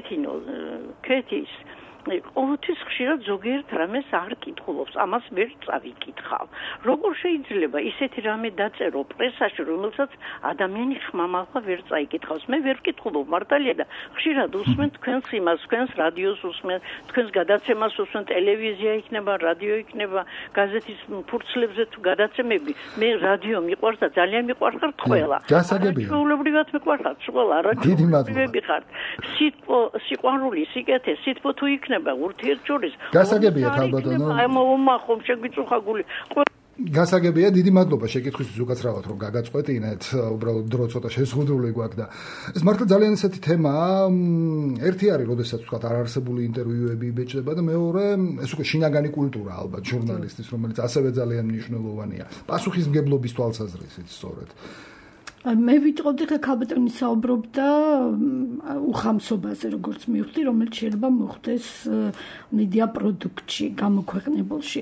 ქეთის ყოველთვის ხშირად ზოგიერთ რამეს არ კითხულობს, ამას ვერ წავიკითხავ. როგორ შეიძლება ისეთი რამე დაწერო პრესაში, რომელსაც ადამიანი ხმამაღლა ვერ წაიკითხავს? მე ვერ ვკითხულობ მართალია და ხშირად უსმენ თქვენს იმას, თქვენს რადიოს უსმენ, თქვენს გადაცემას უსმენ, ტელევიზია იქნება, რადიო იქნება, გაზეთის ფურცლებზე თუ გადაცემები. მე რადიო მიყვარს და ძალიან მიყვარხარ ყველა. ჩვეულებრივად მიყვარხართ, ყველა არაჩვეულებრივები ხართ. სიყვარული, სიკეთე, სითბო თუ იქნება ურთიერთშორის გასაგებია ქალბატონო მომახომ შეგვიწუხაგული გასაგებია დიდი მადლობა შეკითხვისთვის უკაცრავად რომ გაგაწყვეტინეთ უბრალოდ დრო ცოტა შეზღუდული გვაქვს და ეს მართლა ძალიან ესეთი თემაა ერთი არის როდესაც თქვა არ არსებული ინტერვიუები იბეჭდება და მეორე ეს უკვე შინაგანი კულტურა ალბათ ჟურნალისტის რომელიც ასევე ძალიან მნიშვნელოვანია პასუხისმგებლობის თვალსაზრისით სწორედ მე ვიტყოდი ხა ქალბატონი საუბრობდა უხამსობაზე როგორც მივხვდი რომელიც შეიძლება მოხდეს მედია პროდუქტში გამოქვეყნებულში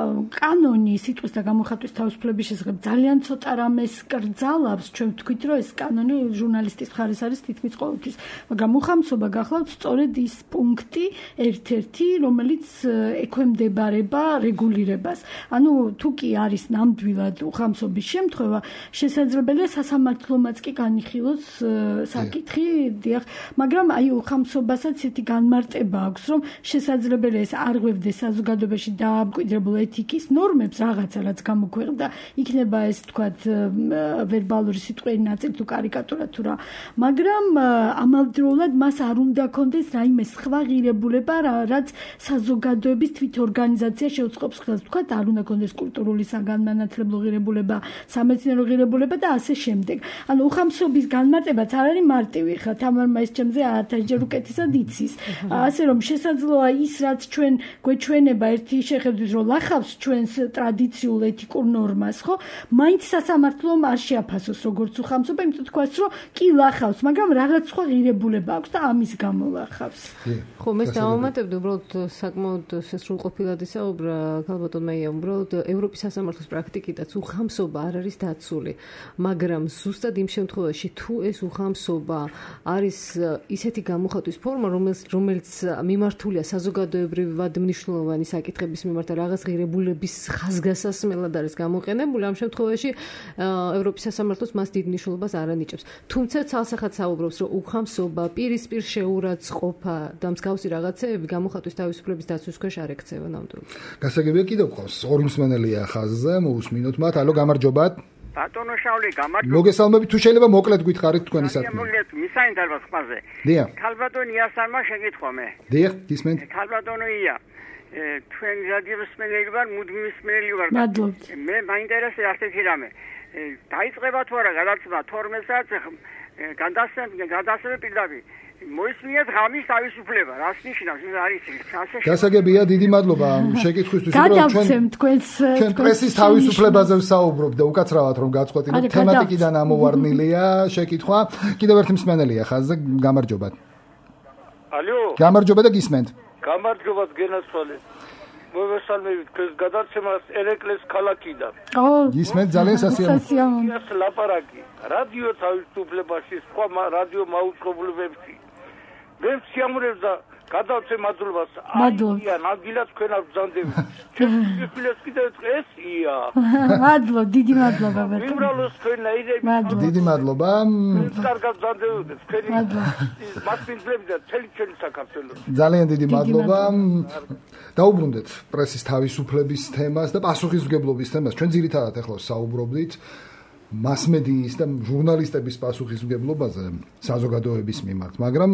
კანონი სიტყვის და გამოხატვის თავისუფლების შესახებ ძალიან ცოტა რამეს კრძალავს ჩვენ ვთქვით რომ ეს კანონი ჟურნალისტის მხარეს არის თითქმის ყოველთვის მაგრამ უხამსობა გახლავთ სწორედ ის პუნქტი ერთ-ერთი რომელიც ექვემდებარება რეგულირებას ანუ თუ კი არის ნამდვილად უხამსობის შემთხვევა შესაძლებელია სამართლომაც კი განიხილოს საკითხი, დიახ, მაგრამ აი უხამსობასაც ისეთი განმარტება აქვს, რომ შესაძლებელია ეს არ ღვევდეს საზოგადოებაში დაამკვიდრებულ ეთიკის ნორმებს რაღაცა რაც გამოქვეყნდა, იქნება ეს თქვათ ვერბალური სიტყვიერი ნაწილი თუ კარიკატურა თუ რა, მაგრამ ამავდროულად მას არ უნდა კონდეს რაიმე სხვა ღირებულება, რაც საზოგადოების თვითორგანიზაცია შეუწყობს ხელს, თქვათ არ უნდა კონდეს კულტურული საგანმანათლებლო ღირებულება, სამეცნიერო ღირებულება და ასე შემდეგ. ანუ უხამსობის განმარტებაც არ არის მარტივი ხა თამარმა ის ჩემზე 1000-ჯერ უკეთესად იცის. ასე რომ შესაძლოა ის რაც ჩვენ გვეჩვენება ერთი შეხედვით რომ ლახავს ჩვენს ტრადიციულ ეთიკურ ნორმას, ხო? მაინც სასამართლომ არ შეაფასოს როგორც უხამსობა, იმიტომ თქვას რომ კი ლახავს, მაგრამ რაღაც სხვა ღირებულება აქვს და ამის გამო ლახავს. ხო, მე დავამატებდი უბრალოდ საკმაოდ სრულყოფილად ისაუბრა ქალბატონმა უბრალოდ ევროპის სასამართლოს პრაქტიკითაც უხამსობა არ არის დაცული, მაგრამ ზუსტად იმ შემთხვევაში თუ ეს უხამსობა არის ისეთი გამოხატვის ფორმა რომელიც მიმართულია საზოგადოებრივად მნიშვნელოვანი საკითხების მიმართ რაღაც ღირებულების ხაზგასასმელად არის გამოყენებული ამ შემთხვევაში ევროპის სასამართლოს მას დიდ მნიშვნელობას არ ანიჭებს თუმცა ცალსახად საუბრობს რომ უხამსობა პირისპირ შეურაცხყოფა და მსგავსი რაღაცეები გამოხატვის თავისუფლების დაცვის ქვეშ არ ექცევა ნამდვილად გასაგებია კიდევ ყავს ორი მსმენელია ხაზზე მოусმინოთ მათ ალო გამარჯობათ ბატონო შავლე გამარჯობა. მოგესალმებით თუ შეიძლება მოკლედ გითხარით თქვენი საქმე. მოკლედ მისაინტერესო ხმაზე. დიახ. ქალბატონი იასარმა შეგითხვა მე. დიახ, გისმენთ. ქალბატონო ია. თქვენ რადიოს მსმენელი ვარ, მუდმივ მსმენელი ვარ. მადლობთ. მე მაინტერესებს ასეთი რამე. დაიწყება თუ არა გადაცემა 12 საათზე გადასცემა პირდაპირ. მოისმინეთ ღამის თავისუფლება. რას ნიშნავს? ეს არის ასე. გასაგებია, დიდი მადლობა შეკითხვისთვის. გადავცემ თქვენს პრესის თავისუფლებაზე ვსაუბრობ და უკაცრავად რომ გაწყვეტინოთ თემატიკიდან ამოვარნილია შეკითხვა. კიდევ ერთი მსმენელია ხაზზე, გამარჯობათ. ალო. გამარჯობა და გისმენთ. გამარჯობათ გენაცვალეთ. მოგესალმებით თქვენს გადაცემას ერეკლეს ქალაქიდან. გისმენთ ძალიან სასიამოვნო. ეს ლაპარაკი. რადიო თავისუფლებაში, სხვა რადიო მაუწყებლობებში. მე ვსიამოვნებ და გადავცემ მადლობას. მადლობა. ნაგილად თქვენ აღზანდებით. ჩემს კიდევ ესია. მადლობა, დიდი მადლობა ბატონო. ვიმრავლოს თქვენაირები. დიდი მადლობა. კარგად ზანდებით. თქვენი მასპინძლები და მთელი ჩვენი საქართველოს. ძალიან დიდი მადლობა. დაუბრუნდეთ პრესის თავისუფლების თემას და პასუხისმგებლობის თემას. ჩვენ ძირითადად ახლა საუბრობდით მასმედიის და ჟურნალისტების პასუხისმგებლობაზე საზოგადოების მიმართ, მაგრამ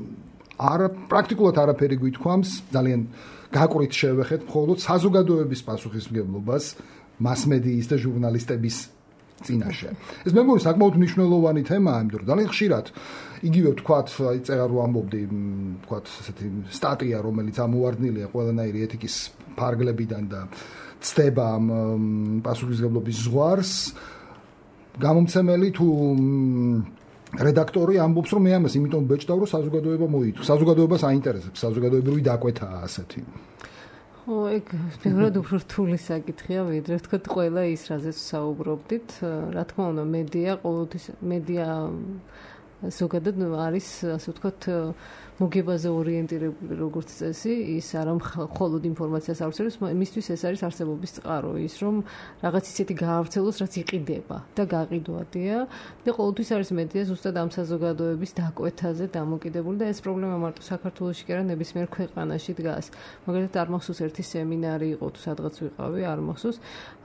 პრაქტიკულად არაფერი გვითქვამს, ძალიან გაკვირით შევეხეთ მხოლოდ საზოგადოების პასუხისმგებლობას მასმედიის და ჟურნალისტების წინაშე. ეს მე მგონი საკმაოდ მნიშვნელოვანი თემაა, იმიტომ რომ ძალიან ხშირად იგივე ვთქვათ, წერა რომ ამბობდი, ვთქვათ, ესეთი სტატია, რომელიც ამოვარდნილია ყველანაირი ეთიკის ფარგლებიდან და ცდება ამ პასუხისმგებლობის ზღვარს. გამომცემელი თუ რედაქტორი ამბობს, რომ მე ამას იმიტომ ბეჭდავ, რომ საზოგადოება მოითხოვს. საზოგადოებას აინტერესებს, საზოგადოებრივი დაკვეთაა ასეთი. ეგ ბევრად უფრო რთული საკითხია, ვიდრე ვთქვათ, ყველა ის, რაზეც საუბრობდით. რა თქმა უნდა, ყოველთვის მედია ზოგადად არის, ასე ვთქვათ, მოგებაზე ორიენტირებული როგორც წესი, ის არა მხოლოდ ინფორმაციას ავრცელებს, მისთვის ეს არის არსებობის წყარო, ის რომ რაღაც ისეთი გაავრცელოს, რაც იყიდება და გაყიდვადია და ყოველთვის არის მედია ზუსტად ამ საზოგადოების დაკვეთაზე დამოკიდებული და ეს პრობლემა მარტო საქართველოში კი არა, ნებისმიერ ქვეყანაში დგას. მაგალითად, არ მახსოვს ერთი სემინარი იყო თუ სადღაც ვიყავი, არ მახსოვს.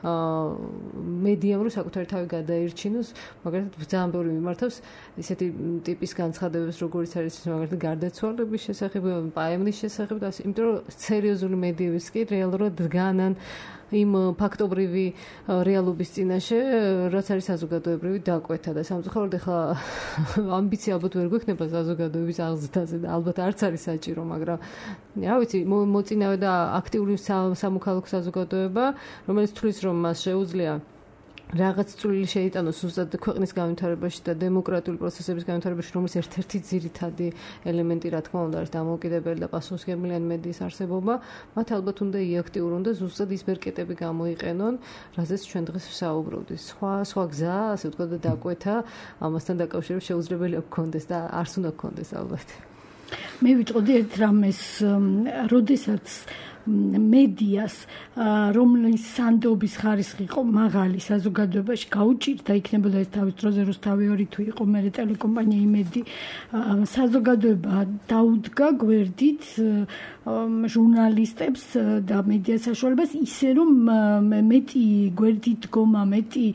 მედიამ რო საკუთარი თავი გადაირჩინოს, მაგალითად, ძალიან ბევრი მიმართავს ისეთი ტიპის განცხადებებს, როგორიც არის მაგალითად გარდაცვალების შესახებ, პაემნის შესახებ და ასე, იმიტომ რომ სერიოზული მედიების კი რეალურად დგანან იმ ფაქტობრივი რეალობის წინაშე, რაც არის საზოგადოებრივი დაკვეთა და სამწუხაროდ ახლა ამბიცია ალბათ ვერ გვექნება საზოგადოების აღზრდაზე და ალბათ არც არის საჭირო, მაგრამ რა ვიცი, მოწინავე და აქტიური სამოქალაქო საზოგადოება, რომელიც თვლის რომ მას შეუძლია რაღაც წვლილი შეიტანოს ზუსტად ქვეყნის განვითარებაში და დემოკრატიული პროცესების განვითარებაში, რომელიც ერთ-ერთი ძირითადი ელემენტი, რა თქმა უნდა, არის დამოუკიდებელი და პასუხისმგებლიანი მედიის არსებობა, მათ ალბათ უნდა იაქტიურონ და ზუსტად ის ბერკეტები გამოიყენონ, რაზეც ჩვენ დღეს ვსაუბრობთ. სხვა გზა, ასე ვთქვათ, და დაკვეთა ამასთან დაკავშირებით შეუძლებელია გქონდეს და არც უნდა გქონდეს ალბათ. მე ვიტყოდი ერთ რამეს, როდესაც მედიას, რომლის სანდობის ხარისხი იყო მაღალი საზოგადოებაში გაუჭირდა, იქნებოდა ეს თავის დროზე რუსთავი თუ იყო მე ტელეკომპანია იმედი, საზოგადოება დაუდგა გვერდით ჟურნალისტებს და მედია საშუალებას ისე რომ მეტი გვერდით დგომა, მეტი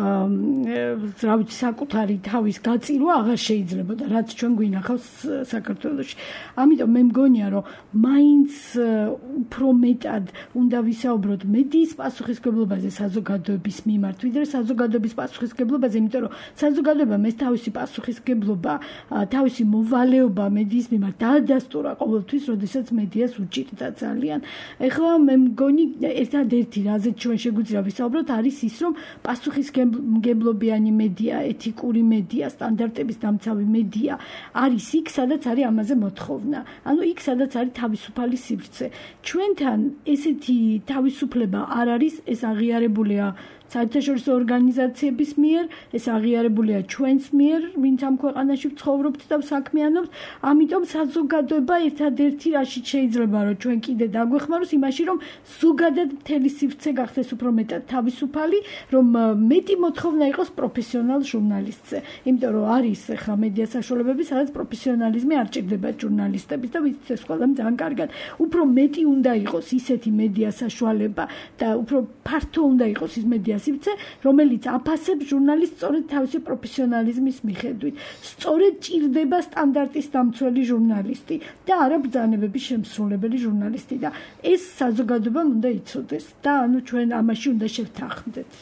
რა ვიცი საკუთარი თავის გაწირვა აღარ შეიძლებოდა, რაც ჩვენ გვინახავს საქართველოში. ამიტომ მე მგონია რომ მაინც უფრო მეტად უნდა ვისაუბროთ მედიის პასუხისმგებლობაზე საზოგადოების მიმართ, ვიდრე საზოგადოების პასუხისმგებლობაზე, იმიტომ რომ საზოგადოებამ ეს თავისი პასუხისმგებლობა, თავისი მოვალეობა მედიის მიმართ დაადასტურა ყოველთვის, როდესაც მედიას უჭირდა ძალიან. ეხლა მე მგონი ერთადერთი რაზეც ჩვენ შეგვიძლია ვისაუბროთ არის ის, რომ პასუხისმგებლობიანი მედია, ეთიკური მედია, სტანდარტების დამცავი მედია არის იქ, სადაც არის ამაზე მოთხოვნა. ანუ იქ, სადაც არის თავისუფალი სივრცე. ჩვენთან ესეთი თავისუფლება არ არის, ეს აღიარებულია საერთაშორისო ორგანიზაციების მიერ, ეს აღიარებულია ჩვენს მიერ, ვინც ამ ქვეყანაში ვცხოვრობთ და საქმიანობთ. ამიტომ საზოგადოება ერთადერთი რაშიც შეიძლება რომ ჩვენ კიდე დაგვეხმაროს იმაში, რომ ზოგადად მთელი სივრცე გახდეს უფრო მეტად თავისუფალი, რომ მეტი მოთხოვნა იყოს პროფესიონალ ჟურნალისტზე. იმიტომ რომ არის ახლა მედია საშუალებები, სადაც პროფესიონალიზმი არ ჭირდება ჟურნალისტების და ვიცით ეს ყველამ ძალიან კარგად. უფრო მეტი უნდა იყოს ისეთი მედია საშუალება და უფრო ფართო უნდა იყოს ის მედია სივრცე, რომელიც აფასებს ჟურნალისტს სწორედ თავისი პროფესიონალიზმის მიხედვით. სწორედ ჭირდება სტანდარტის დამცველი ჟურნალისტი და არა ბრძანებების შემსრულებელი ჟურნალისტი და ეს საზოგადოებამ უნდა იცოდეს და ანუ ჩვენ ამაში უნდა შევთანხმდეთ.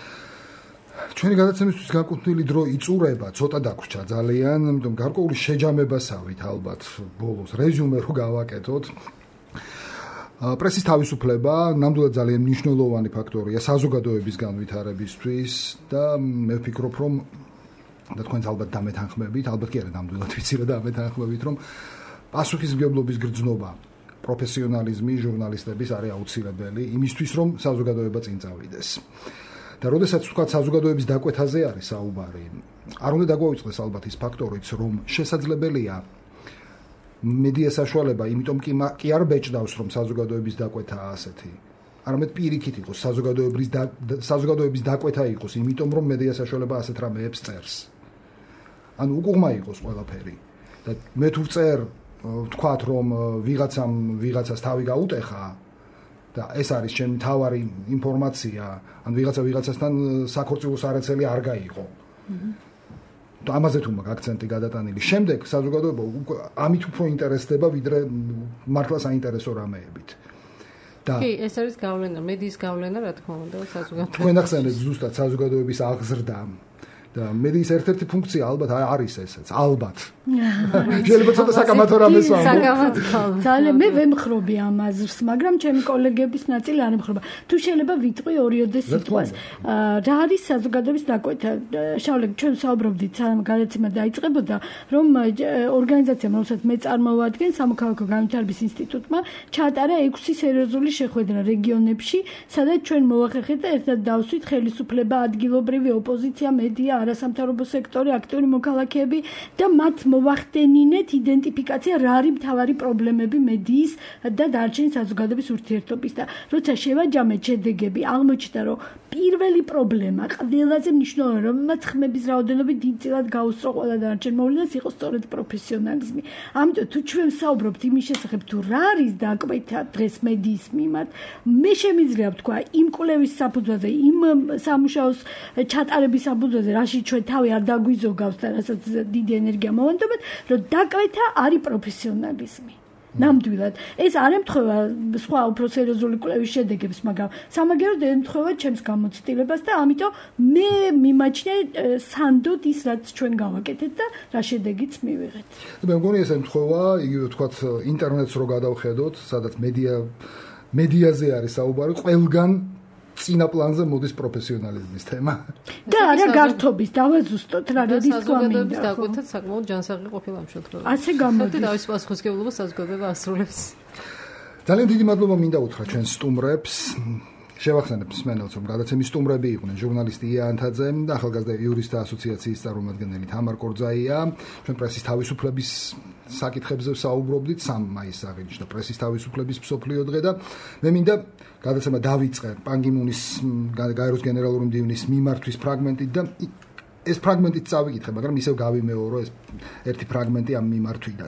ჩვენი გადაცემისთვის განკუთვნილი დრო იწურება, ცოტა დაგვრჩა ძალიან, ამიტომ გარკვეული შეჯამებასავით ალბათ ბოლოს რეზიუმე რო გავაკეთოთ. პრესის თავისუფლება ნამდვილად ძალიან მნიშვნელოვანი ფაქტორია საზოგადოების განვითარებისთვის და მე ვფიქრობ, რომ და თქვენც ალბათ დამეთანხმებით, ალბათ კი არა ნამდვილად ვიცი რა დამეთანხმებით, რომ პასუხისმგებლობის გრძნობა, პროფესიონალიზმი ჟურნალისტების არის აუცილებელი იმისთვის, რომ საზოგადოება წინ წავიდეს. და როდესაც ვთქვათ საზოგადოების დაკვეთაზე არის საუბარი, არ უნდა დაგვაუწყდეს ალბათ ის ფაქტორიც, რომ შესაძლებელია მედია საშუალება, იმიტომ კი არ ბეჭდავს, რომ საზოგადოების დაკვეთაა ასეთი. არამედ პირიქით იყოს საზოგადოების დაკვეთა იყოს, იმიტომ რომ მედია საშუალება ასეთ რამეებს წერს. ანუ უკუღმა იყოს ყველაფერი. და მე თუ ვწერ, ვთქვათ, რომ ვიღაცას თავი გაუტეხა და ეს არის ჩემი მთავარი ინფორმაცია, ან ვიღაცასთან საქორწილო სარაცელი არ გაიყო. ამაზე თუ მაგ აქცენტი გადატანილი. შემდეგ საზოგადოება ამით უფრო ინტერესდება, ვიდრე მართლა საინტერესო რამეებით. კი, ეს არის გავლენა, მედიის გავლენა, რა თქმა უნდა, საზოგადოებრივ. თქვენ ახსენეთ ზუსტად საზოგადოების აღზრდა და მედიის ერთ-ერთი ფუნქცია ალბათ არის ესეც, ალბათ. შეიძლება ცოტა საკამათო რამეს ვამბობ. ძალიან მე ვემხრობი ამ აზრს, მაგრამ ჩემი კოლეგების ნაწილი არ ემხრობა. თუ შეიძლება ვიტყვი ორიოდე სიტყვას. რა არის საზოგადოების დაკვეთა? შავლე, ჩვენ საუბრობდით, სანამ გადაცემა დაიწყებოდა, რომ ორგანიზაციამ, რომელსაც მე წარმოვადგენ, სამოქალაქო განვითარების ინსტიტუტმა ჩაატარა 6 სერიოზული შეხვედრა რეგიონებში, სადაც ჩვენ მოვახერხეთ და ერთად დავსვით ხელისუფლება, ადგილობრივი ოპოზიცია, მედია, არასამთავრობო სექტორი, აქტიური მოქალაქეები და მათ მოვახდენინეთ იდენტიფიკაცია რა არის მთავარი პრობლემები მედიის და დარჩენი საზოგადოების ურთიერთობის და როცა შევაჯამეთ შედეგები აღმოჩნდა რომ პირველი პრობლემა ყველაზე მნიშვნელოვანი რომელმაც ხმების რაოდენობით დიდწილად გაუსწრო ყველა დარჩენ მოვლენას იყო სწორედ პროფესიონალიზმი. ამიტომ თუ ჩვენ ვსაუბრობთ იმის შესახებ თუ რა არის დაკვეთა დღეს მედიის მიმართ მე შემიძლია ვთქვა იმ კვლევის საფუძველზე იმ სამუშაოს ჩატარების საფუძველზე რაში ჩვენ თავი არ დაგვიზოგავს და რასაც დიდი ენერგია მოვანდობთ რომ დაკვეთა არის პროფესიონალიზმი. ნამდვილად ეს არ ემთხვევა სხვა უფრო სერიოზული კვლევის შედეგებს, მაგრამ სამაგეროდ ემთხვევა ჩემს გამოცდილებას და ამიტომ მე მიმაჩნია სანდოდ ის რაც ჩვენ გავაკეთეთ და რა შედეგიც მივიღეთ. მე მგონი ეს ემთხვევა იგივე ვთქვათ ინტერნეტს რო გადავხედოთ, სადაც მედიაზე არის საუბარი, ყველგან წინა პლანზე მოდის პროფესიონალიზმის თემა. და არა გართობის დავაზუსტოთ რა როდის თქვა მინდა. საზოგადოების დაკვეთად საკმაოდ ჯანსაღი ყოფილა ამ შემთხვევაში. ასე გამოდის. და თავის პასუხისმგებლობა საზოგადოება ასრულებს. ძალიან დიდი მადლობა მინდა უთხრა ჩვენ სტუმრებს. შევახსენებ მსმენელს, რომ გადაცემის სტუმრები იყვნენ ჟურნალისტი ია ანთაძე და ახალგაზრდა იურისტთა ასოციაციის წარმომადგენელი თამარ კორძაია. ჩვენ პრესის თავისუფლების საკითხებზე ვსაუბრობდით 3 მაისს აღინიშნა პრესის თავისუფლების მსოფლიო დღე და მე მინდა გადაცემა დავიწყე პან კი მუნის გაეროს გენერალური მდივნის მიმართვის ფრაგმენტით და ეს ფრაგმენტით წავიკითხე, მაგრამ ისევ გავიმეორო ეს ერთი ფრაგმენტი ამ მიმართვიდან.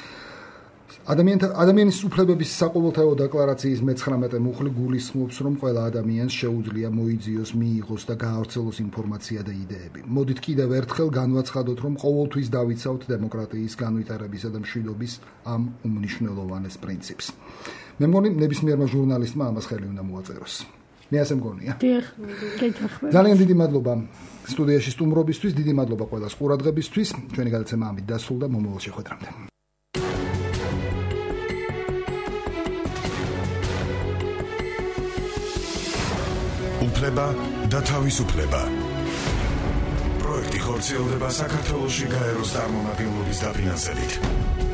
ადამიანის უფლებების საყოველთაო დეკლარაციის 19 მუხლი გულისხმობს, რომ ყველა ადამიანს შეუძლია მოიძიოს, მიიღოს და გაავრცელოს ინფორმაცია და იდეები. მოდით კიდევ ერთხელ განვაცხადოთ, რომ ყოველთვის დავიცავთ დემოკრატიის განვითარებისა და მშვიდობის ამ უმნიშვნელოვანეს პრინციპს. მე მგონი ნებისმიერმა ჟურნალისტმა ამას ხელი უნდა მოაწეროს. მე ასე მგონია. ძალიან დიდი მადლობა სტუდიაში სტუმრობისთვის, დიდი მადლობა ყველას ყურადღებისთვის. ჩვენი გადაცემა ამით დასრულდა, მომავალ შეხვედრამდე. უფლება და თავისუფლება. პროექტი ხორციელდება საქართველოში გაეროს წარმომადგენლობის დაფინანსებით.